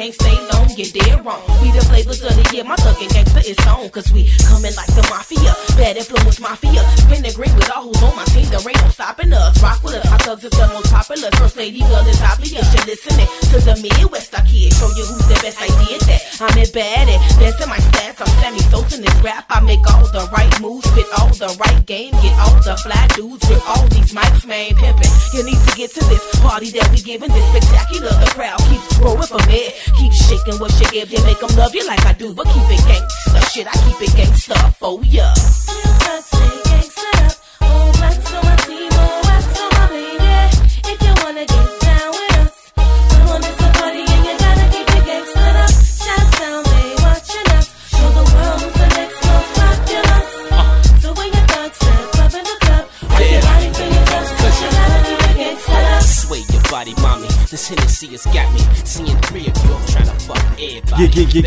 ain't stay long, you're dead wrong. We the flavors of the year, my thuggin' gangster is on. Cause we coming like the mafia, bad influence mafia. Spin the green with all who's on my team, there ain't no stopping us. Rock with us, our thugs is the most popular. First lady, well, it's obvious. You're listening to the Midwest, I kid. Show you who's the best, I did that. I'm it bad at dancing my stats. I'm Sammy Sosa in this rap. I make all the right moves, spit all the right game, get all the fly dudes with all these mics, man, pimpin'. You need to get to this party that we giving, this spectacular. The crowd keeps growing from it. Keep shaking what you give, you make them love you like I do. But keep it gangsta, shit, I keep it gangsta for ya. Say gangsta, oh, blacks on my team, oh, wax on my baby. If you wanna get down with us, come on, it's a party and you gotta keep it gangsta up. Shout down, they watching us. Show the world who's the next most popular. So when your dog step up in the club, everybody feel your dance, you gotta keep it gangsta up. Sway your body, mommy. This Hennessy has got me seeing 3 of you trying to fuck everybody.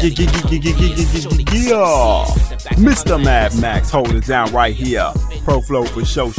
Yeah. Mr. Mad Max holding it down right here. Pro Flow for Show.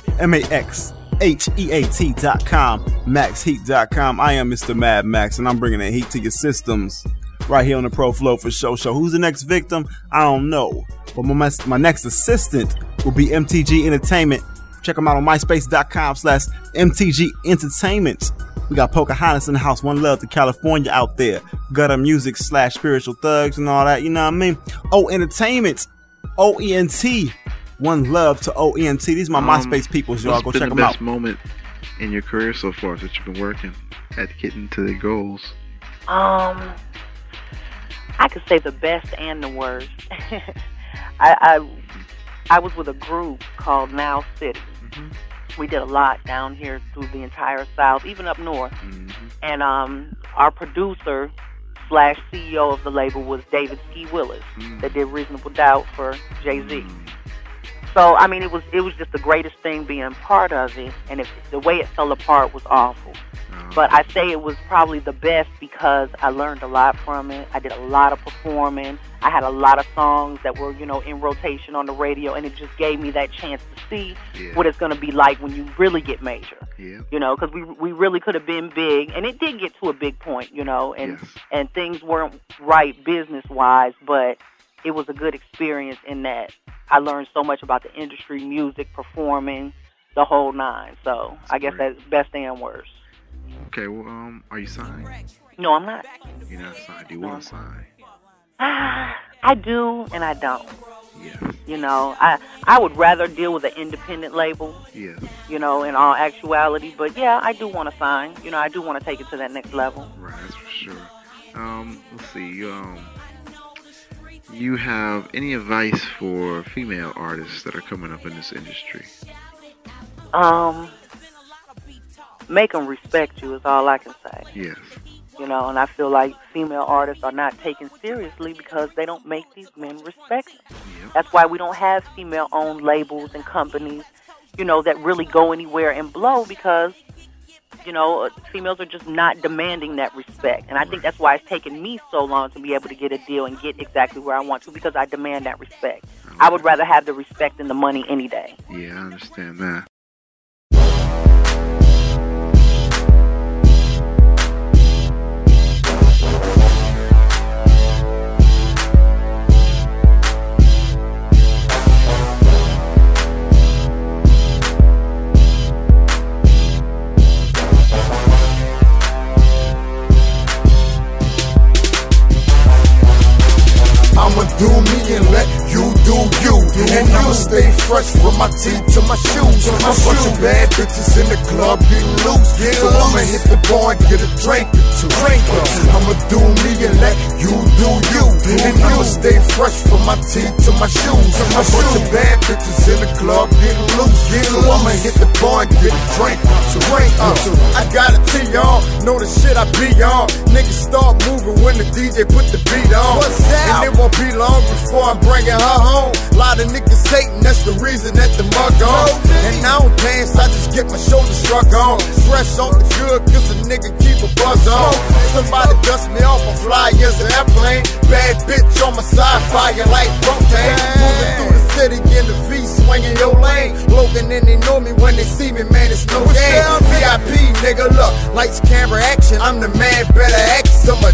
MAXHEAT.com, MaxHeat.com. I am Mr. Mad Max, and I'm bringing the heat to your systems right here on the Pro Flow for Show. Who's the next victim? I don't know. But my next assistant will be MTG Entertainment. Check them out on MySpace.com/MTG Entertainment. We got Pocahontas in the house. One love to California out there. Gutter music / spiritual thugs and all that. You know what I mean? O Entertainment. OENT. One love to OENT. These are my MySpace peoples, y'all. Go check them out. What's been the best moment in your career so far that you've been working at getting to the goals? I could say the best and the worst. I was with a group called Now City. Mm-hmm. We did a lot down here through the entire South, even up north. Mm-hmm. And our producer / CEO of the label was David Ski Willis, that did Reasonable Doubt for Jay-Z. So, I mean, it was just the greatest thing being part of it, and the way it fell apart was awful. But I say it was probably the best because I learned a lot from it. I did a lot of performing. I had a lot of songs that were, in rotation on the radio, and it just gave me that chance to see what it's going to be like when you really get major. Yeah. Because we really could have been big, and it did get to a big point, and things weren't right business-wise, but it was a good experience in that I learned so much about the industry, music, performing, the whole nine. So I guess that's best and worst. Okay, well, are you signed? No, I'm not. You're not signed. Do you want to sign? I do, and I don't. Yeah. I would rather deal with an independent label. Yeah. In all actuality, but yeah, I do want to sign. I do want to take it to that next level. Right, that's for sure. Let's see. You have any advice for female artists that are coming up in this industry? Make them respect you is all I can say. Yes. And I feel like female artists are not taken seriously because they don't make these men respect them. Yep. That's why we don't have female-owned labels and companies, that really go anywhere and blow because, females are just not demanding that respect. And I think that's why it's taken me so long to be able to get a deal and get exactly where I want to because I demand that respect. Okay. I would rather have the respect than the money any day. Yeah, I understand that. I'ma do me and let you do you. And I'ma stay fresh from my teeth to my shoes. A bunch of bad bitches in the club getting loose. So I'ma hit the bar and get a drink or two. I'ma do me and let you do you. And I'ma stay fresh from my teeth to my shoes. A bunch of bad bitches in the club getting loose. So I'ma hit the bar and get a drink or two. I got it to y'all, know the shit I be on. Niggas start moving when the DJ put the beat on. And it won't be long before I'm bringing her home. Lot of niggas hating, that's the reason that the mug on. And I don't dance, I just get my shoulders struck on. Fresh off the good, cause a nigga keep a buzz on. Somebody dust me off, I fly as an airplane. Bad bitch on my side, fire like propane. Moving through the city in the V, swinging your lane. Logan and they know me when they see me, man, it's no game. VIP, nigga, look, lights, camera, action. I'm the man, better act, I'm a check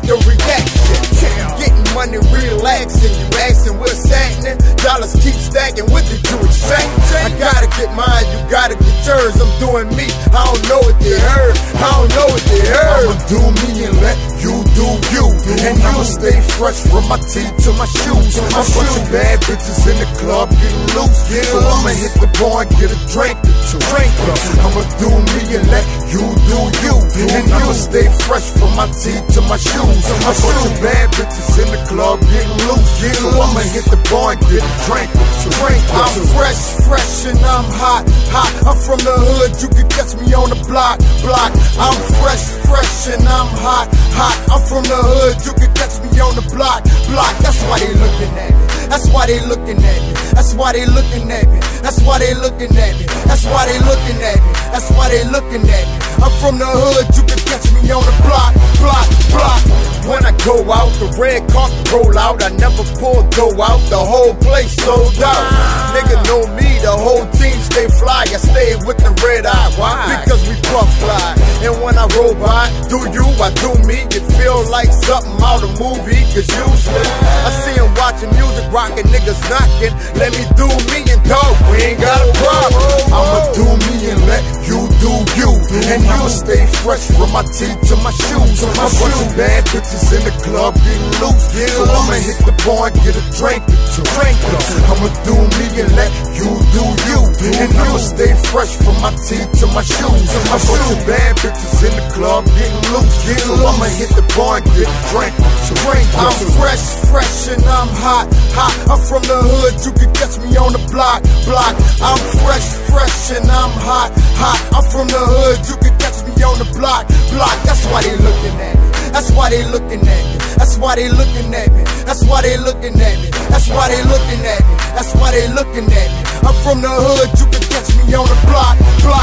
the reaction. Getting money, relaxing. You asking what's happening? Dollars keep stacking. What did you expect? I gotta get mine, you gotta get yours. I'm doing me. I don't know what they heard. I don't know what they heard. I'ma do me and let you do you. And I'ma stay fresh from my teeth to my shoes. I'm bunch of bad bitches in the club getting loose. So I'ma hit the bar and get a drink or two. I'ma do me and let you do you. And I'ma stay fresh from my teeth to my shoes. I'm bunch of bad bitches in the club getting loose. So I'ma hit the bar and get a drink or two. I'm fresh and I'm hot. I'm from the hood, you can catch me on the block. I'm fresh and I'm hot. I'm from the hood, you can catch me on the block. That's why they looking at me. That's why they looking at me. That's why they looking at me. That's why they looking at me. That's why they looking at me. That's why they looking at me. I'm from the hood, you can catch me on the block. When I go out, the red carpet roll out. I never pull dough out, the whole place sold out. Nigga know me, the whole team stay fly. I stay with the red eye. Why? Because we puff fly. And when I roll by, do you, I do me. It feel like something out of movie. Cause usually I see him watching music, rocking, niggas knocking. Let me do me and dog, we ain't got a problem. I'ma do me and let you do you. And I'ma stay fresh from my teeth to my shoes. I'm bunch of bad bitches in the club getting loose. So I'ma hit the bar and get a drink or two. I'ma do me and let you do you. And I'ma stay fresh from my teeth to my shoes. I'm bunch of bad bitches in the club getting loose. So I'ma hit the bar and get a drink or two. I'm fresh and I'm hot. I'm from the hood, you can catch me on the block. I'm fresh and I'm hot. I'm from the hood, you can catch me on the block. That's why they looking at me. That's why they looking at me. That's why they looking at me. That's why they looking at me. That's why they looking at me. That's why they looking at me. I'm from the hood, you can catch me on the block.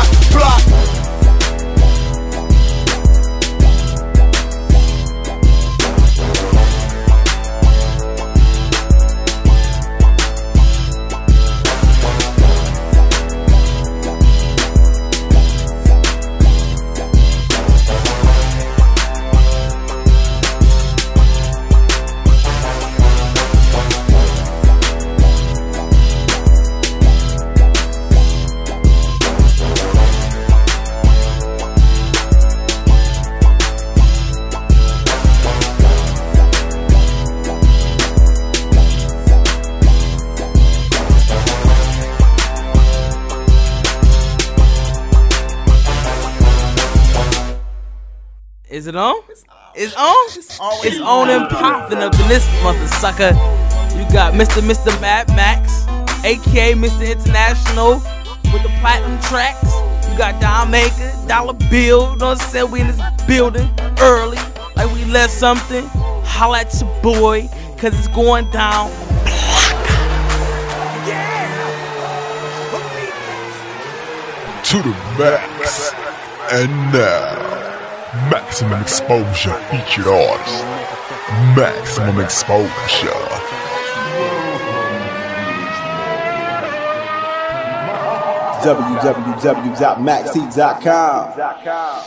Is it on? It's on? It's on and popping up in this mother sucker. You got Mr. Mad Max, aka Mr. International, with the platinum tracks. You got Don Maker, Dollar Bill, you know what I'm saying? We in this building early, like we left something. Holla at your boy, cause it's going down. To the max. And now, Maximum Exposure featured artist. Maximum Exposure. www.maxheat.com.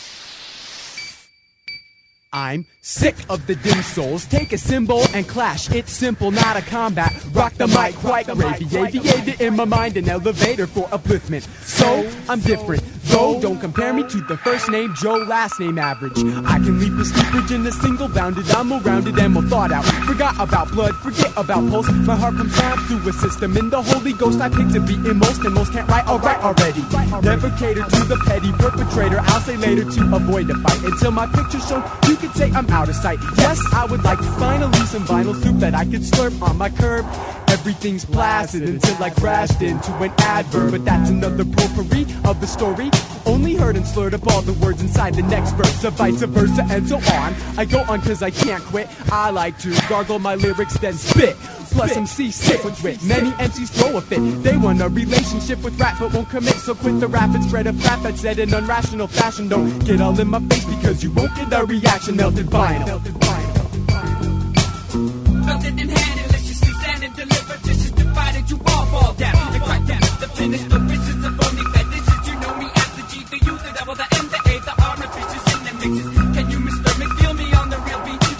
I'm sick of the dim souls. Take a symbol and clash. It's simple, not a combat. Rock the mic quite radiated in my mind. An elevator for upliftment. So I'm different. Though don't compare me to the first name Joe, last name average. I can leap a steep bridge in a single bounded. I'm more rounded and more thought out. Forgot about blood, forget about pulse. My heart comes down to a system. In the Holy Ghost I pick to be in most, and most can't write. Alright already. Never cater to the petty perpetrator. I'll say later to avoid the fight. Until my picture's shown, you could say I'm out of sight. Yes, I would like finally some vinyl soup that I could slurp on my curb. Everything's placid until I crashed into an adverb. But that's another potpourri of the story. Only heard and slurred up all the words inside the next verse, so vice versa and so on. I go on cause I can't quit. I like to gargle my lyrics then spit. Plus I'm seasick with wit. Many MCs throw a fit. They want a relationship with rap but won't commit. So quit the rap and spread a crap that's said in unrational fashion. Don't get all in my face because you won't get a reaction. Melted vinyl. Melted in hand and deliciously stand and deliver dishes divided. You all fall down and crack down to finish the wishes of only fetishes. You know me as the G, the U, the double, the M, the A, the R, the fishes in the mixes. Can you Mr. McFeel me on the real beat?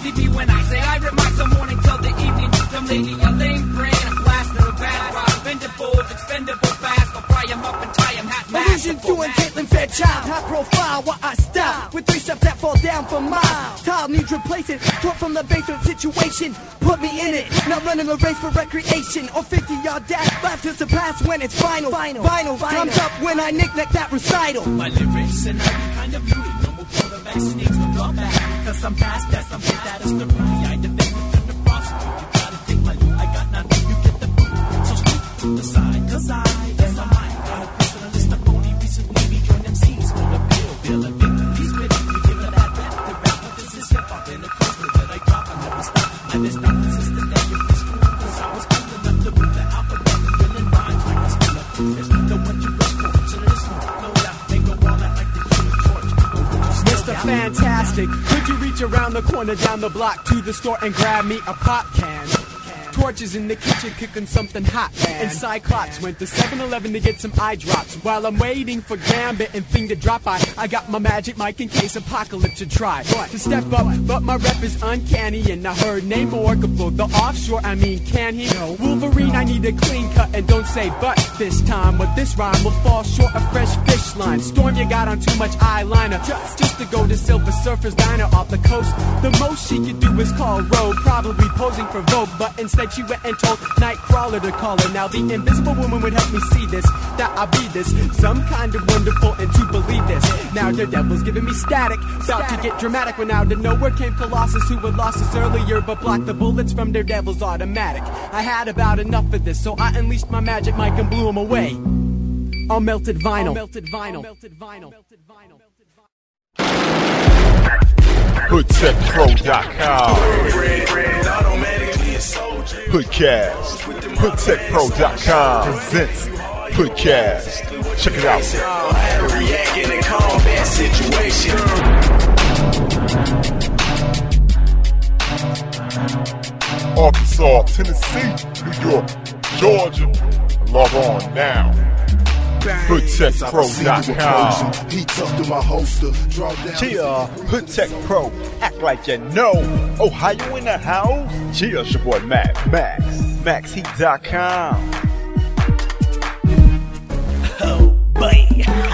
Visions doing Caitlin Fairchild. High profile while I style with 3 steps that fall down for miles. Tile needs replacing. Taught from the basement situation. Put me in it. Not running a race for recreation or 50-yard dash. Laugh to surpass when it's final. Vinyl comes up when I knick-knack that recital. My lyrics and every kind of beauty. No more quarterbacks, sneaks, no drawback. Cause I'm past that, I'm hit that is the beauty. I defend it from the prosecutor. You gotta take my loot, I got nothing, you get the boot. So speak to the side, cause I, as a mind, got a personalist of only recently begun MCs for the bill and victories with it. We give it that rap, the rap of this is hip hop in a culture that I drop, I never stop. I just not consistent that you're this cool, cause I was cool enough to move the alphabet, feeling rhymes like a school of There's no one you wish for, so listen, no doubt, they go all out like the human torch. Mr. Fantastic, could you reach around the corner down the block to the store and grab me a pop can? Torches in the kitchen cooking something hot, and Cyclops went to 7-Eleven to get some eye drops. While I'm waiting for Gambit and Thing to drop by, I got my magic mic in case Apocalypse should try to step up, but my rep is uncanny, and I heard Namor could blow the offshore. I mean, can he? Wolverine, I need a clean cut, and don't say but this time, but this rhyme will fall short of fresh fish line. Storm, you got on too much eyeliner just to go to Silver Surfer's diner off the coast. The most she could do is call Rogue, probably posing for Vogue, but instead she went and told Nightcrawler to call her. Now the invisible woman would help me see this, that I'll be this, some kind of wonderful, and to believe this. Now the devil's giving me static, about to get dramatic, when out of nowhere came Colossus, who had lost us earlier, but blocked the bullets from Daredevil's automatic. I had about enough of this, so I unleashed my magic mic and blew him away. All melted vinyl. HoodTechPro.com. Hoodcast. HoodTechPro.com presents Hoodcast. Check it out. React in a combat situation. Arkansas, Tennessee, New York, Georgia. Log on now. HoodTechPro.com. Heats up to my holster. Draw down. Cheer, Hood Tech Pro. Act like you know. Ohio in the house. Cheer, it's your boy Max. MaxHeat.com. Oh, boy.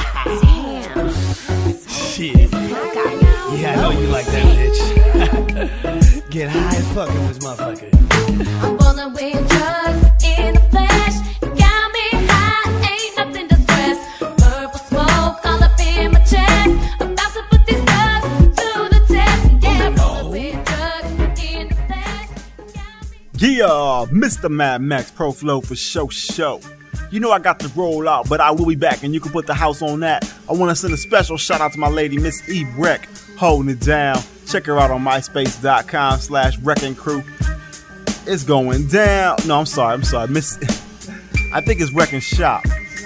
Shit. Yeah, I know you like that, bitch. Get high and fuck with this motherfucker. I'm falling with drugs in the flesh. Got me high, ain't nothing to stress. Purple smoke all up in my chest. About to put these drugs to the test. Yeah, I'm falling with drugs in the flesh. Yeah, Mr. Mad Max Pro Flow for show. You know I got to roll out, but I will be back, and you can put the house on that. I want to send a special shout out to my lady, Miss Eve Rec, holding it down. Check her out on myspace.com/wrecking-crew. It's going down. No, I'm sorry. Miss, I think it's Wrecking Shop.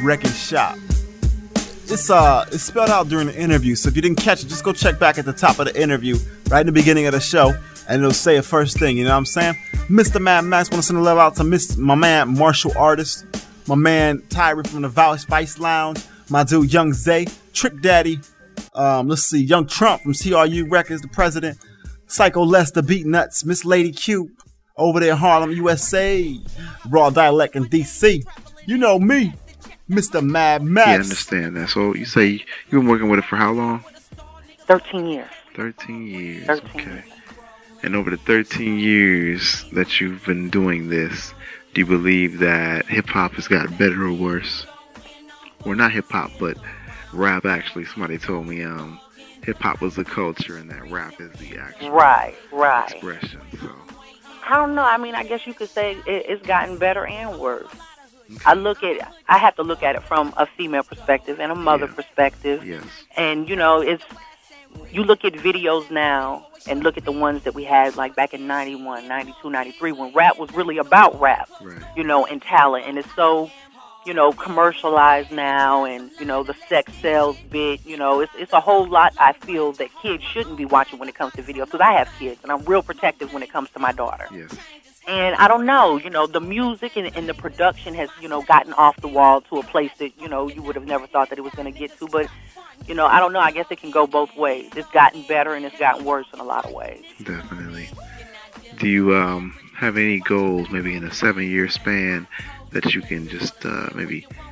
It's spelled out during the interview, so if you didn't catch it, just go check back at the top of the interview, right in the beginning of the show, and it'll say it first thing, you know what I'm saying? Mr. Mad Max, want to send a love out to my man, Martial Artist, my man, Tyree from the Vice Lounge, my dude, Young Zay, Trick Daddy, Young Trump from TRU Records, the president, Psycho Lester, Beat Nuts, Miss Lady Q, over there in Harlem, USA, Raw Dialect in DC. You know me, Mr. Mad Max. Yeah, I understand that. So you say you've been working with it for how long? 13 years. 13 years. 13 okay. years. And over the 13 years that you've been doing this, do you believe that hip-hop has gotten better or worse? Or not hip-hop, but rap actually. Somebody told me hip-hop was the culture and that rap is the actual Right. expression. So. I don't know. I mean, I guess you could say it's gotten better and worse. I have to look at it from a female perspective and a mother perspective. Yes. And, you look at videos now and look at the ones that we had like back in 91, 92, 93 when rap was really about rap, and talent. And it's so, commercialized now, and, the sex sells bit, it's a whole lot I feel that kids shouldn't be watching when it comes to videos, because I have kids and I'm real protective when it comes to my daughter. Yes. And I don't know, the music and the production has, gotten off the wall to a place that, you would have never thought that it was going to get to. But, I don't know. I guess it can go both ways. It's gotten better and it's gotten worse in a lot of ways. Definitely. Do you have any goals, maybe in a 7-year span, that you can just maybe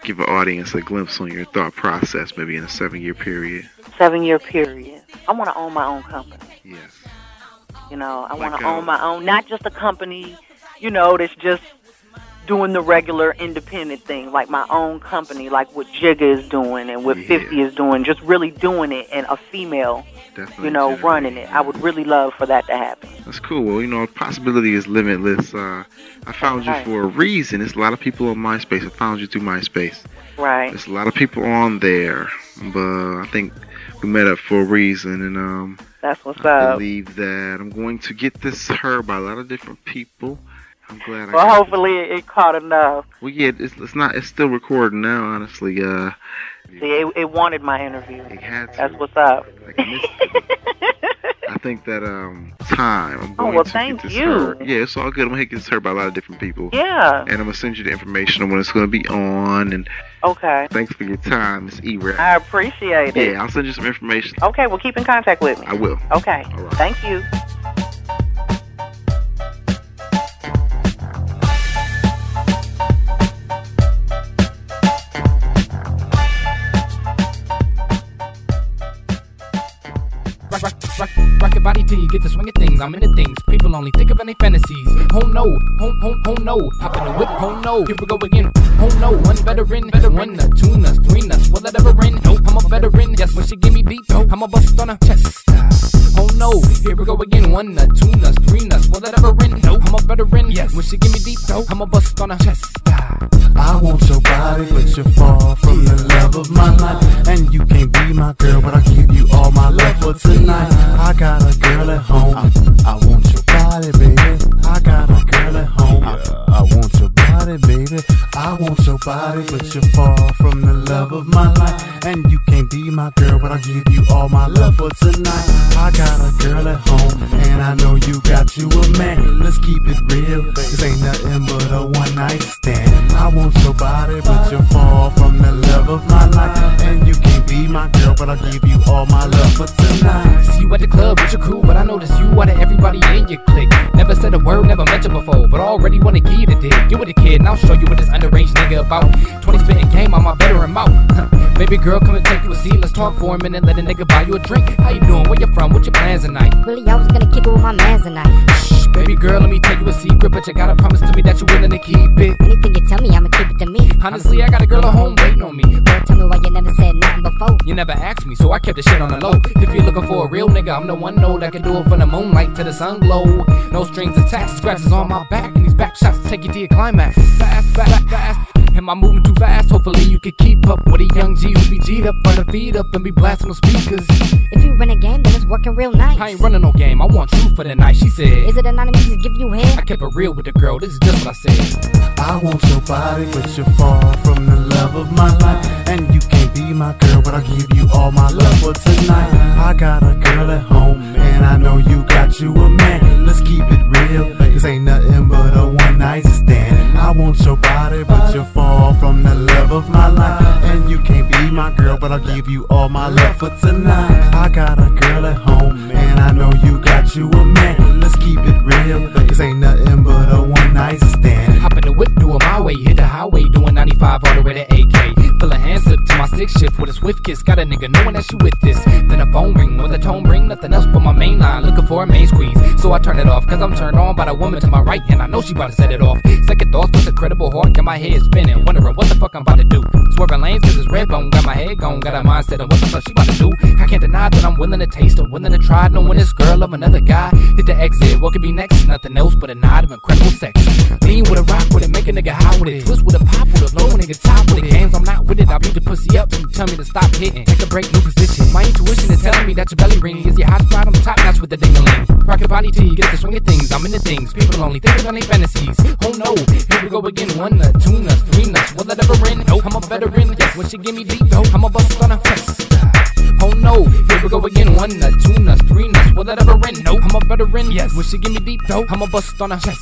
give an audience a glimpse on your thought process, maybe in a 7-year period. 7-year period. I want to own my own company. Yes. You know, I want to own my own, not just a company, you know, that's just doing the regular independent thing, like my own company, like what Jigga is doing and what 50 is doing, just really doing it, and a female, Definitely you know, running it. I would really love for that to happen. That's cool. Well, you know, possibility is limitless. I found you for a reason. There's a lot of people on MySpace. I found you through MySpace. Right. There's a lot of people on there, but I think we met up for a reason, and that's what's I up. believe that I'm going to get this heard by a lot of different people. I'm glad. Well, hopefully it caught enough. Well, yeah, it's still recording now, honestly. See, it wanted my interview. It had to. That's what's up. I think that time. I'm going well, to thank get this you. heard. Yeah, it's all good. I'm gonna get this heard by a lot of different people. Yeah. And I'm gonna send you the information on when it's gonna be on. And okay. Thanks for your time, Miss E-Rap. I appreciate it. Yeah, I'll send you some information. Okay, well, keep in contact with me. I will. Okay. All right. Thank you. Rock your body till you get the swing of things. I'm into things. People only think of any fantasies. Oh no, oh no. Hop in the whip, oh no. Here we go again. Oh no, one veteran. One nut, 2 nuts, 3 nuts. Will that ever end? Nope, I'm a veteran. Yes, when she give me beat, I'm a bust on her chest. Oh no, here we go again. 1 nut, 2 nuts, 3 nuts. Will that ever end? Nope, I'm a veteran. Yes, when she give me deep, I'm a bust on her chest. I want your body, but you're far from the love of my life. And you can't be my girl, but I'll give you all my love for tonight. I got a girl at home. I want your body, baby. I got a girl at home. I want your body, baby. I want your body, but you're far from the love of my life. And you can't be my girl, but I'll give you all my love for tonight. I got a girl at home, and I know you got you a man. Let's keep it real. This ain't nothing but a one-night stand. I want your body, but you're far from the love of my life. And you can't be my girl, but I'll give you all my love for tonight. See you at the club with your crew, but I notice you out of everybody in your clique. Never said a word, never met you before, but already wanna give you the dick. Get with the kid, and I'll show you what this underage nigga about. 20 spitting game on my veteran mouth. Baby girl, come and take you a seat. Let's talk for a minute, let a nigga buy you a drink. How you doing? Where you from? What your plans tonight? Really, I was gonna kick it with my mans tonight. Shh, baby girl, let me tell you a secret, but you gotta promise to me that you're willing to keep it. Anything you tell me, I'ma keep it to me. Honestly, I got a girl at home waiting on me. Well, tell me why you never said nothing before. You never asked me, so I kept the shit on the low. If you're looking for a real nigga, I'm the one know that can do it from the moonlight to the sun glow. No strings attached, scratches on my back, and these back shots take you to your climax. Fast, fast, fast. Am I moving too fast? Hopefully you can keep up with a young G who be G'd up, run the feet up, and be blasting the speakers. If you run a game, then it's working real nice. I ain't running no game, I want you for the night. She said, is it anonymous to give you head? I kept it real with the girl, this is just what I said. I want your body, but you're far from the love of my life. And you can't be my girl, but I'll give you all my love for tonight. I got a girl at home, and I know you got you a man. Let's keep it real, this ain't nothing but a one-night stand. I want your body, but you're far from the love of my life. And you can't be my girl, but I'll give you all my love for tonight. I got a girl at home, and I know you got you a man. Let's keep it real, this ain't nothing but a one-night stand. Hop in the whip, doing my way, hit the highway, doing 95 all the way to AK. Fill a hand slip to my stick shift with a swift kiss. Got a nigga knowing that she with this. Then a phone ring with a tone ring, nothing else but my main line. Looking for a main squeeze, so I turn it off, cause I'm turned on by the woman to my right, and I know she about to set it off. Second thoughts with a credible heart, got my head spinning, wondering what the fuck I'm about to do. Swerving lanes cause it's red bone, got my head gone, got a mindset on what the fuck she about to do. I can't deny that I'm willing to taste her, willing to try, knowing this girl of another guy. Hit the exit, what could be next? Nothing else but a nod of incredible sex. Lean with a rock with it, make a nigga high with it. Twist with a pop with it, blow a nigga top with it. Games I'm not with it, I beat the pussy up till you tell me to stop hitting. Take a break, new position. My intuition is telling me that your belly ring is your hot spot on the top notch with the ding-a-ling. Rock your body till you get the swing of things. I'm into things, people only thinking on their fantasies. Oh no, here we go again. 1 nut, 2 nuts, 3 nuts. Will that ever end? Nope, I'm a veteran. Yes, when she give me deep, nope, I'm a bust on her fest. Oh no, here we go again. 1 nut, 2 nuts, 3 nuts. Will that ever end? Nope, I'm a veteran. Yes, when she give me deep, nope, I'm a bust on her chest.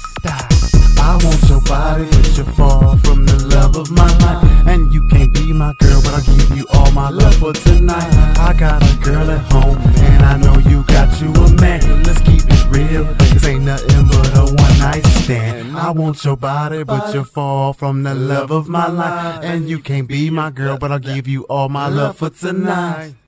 I want your body, but you're far from the love of my life. And you can't be my girl, but I'll give you all my love for tonight. I got a girl at home, and I know you got you a man. Let's keep it real, this ain't nothing but a one-night nightstand. I want your body, but you fall from the love of my life. And you can't be my girl, but I'll give you all my love for tonight.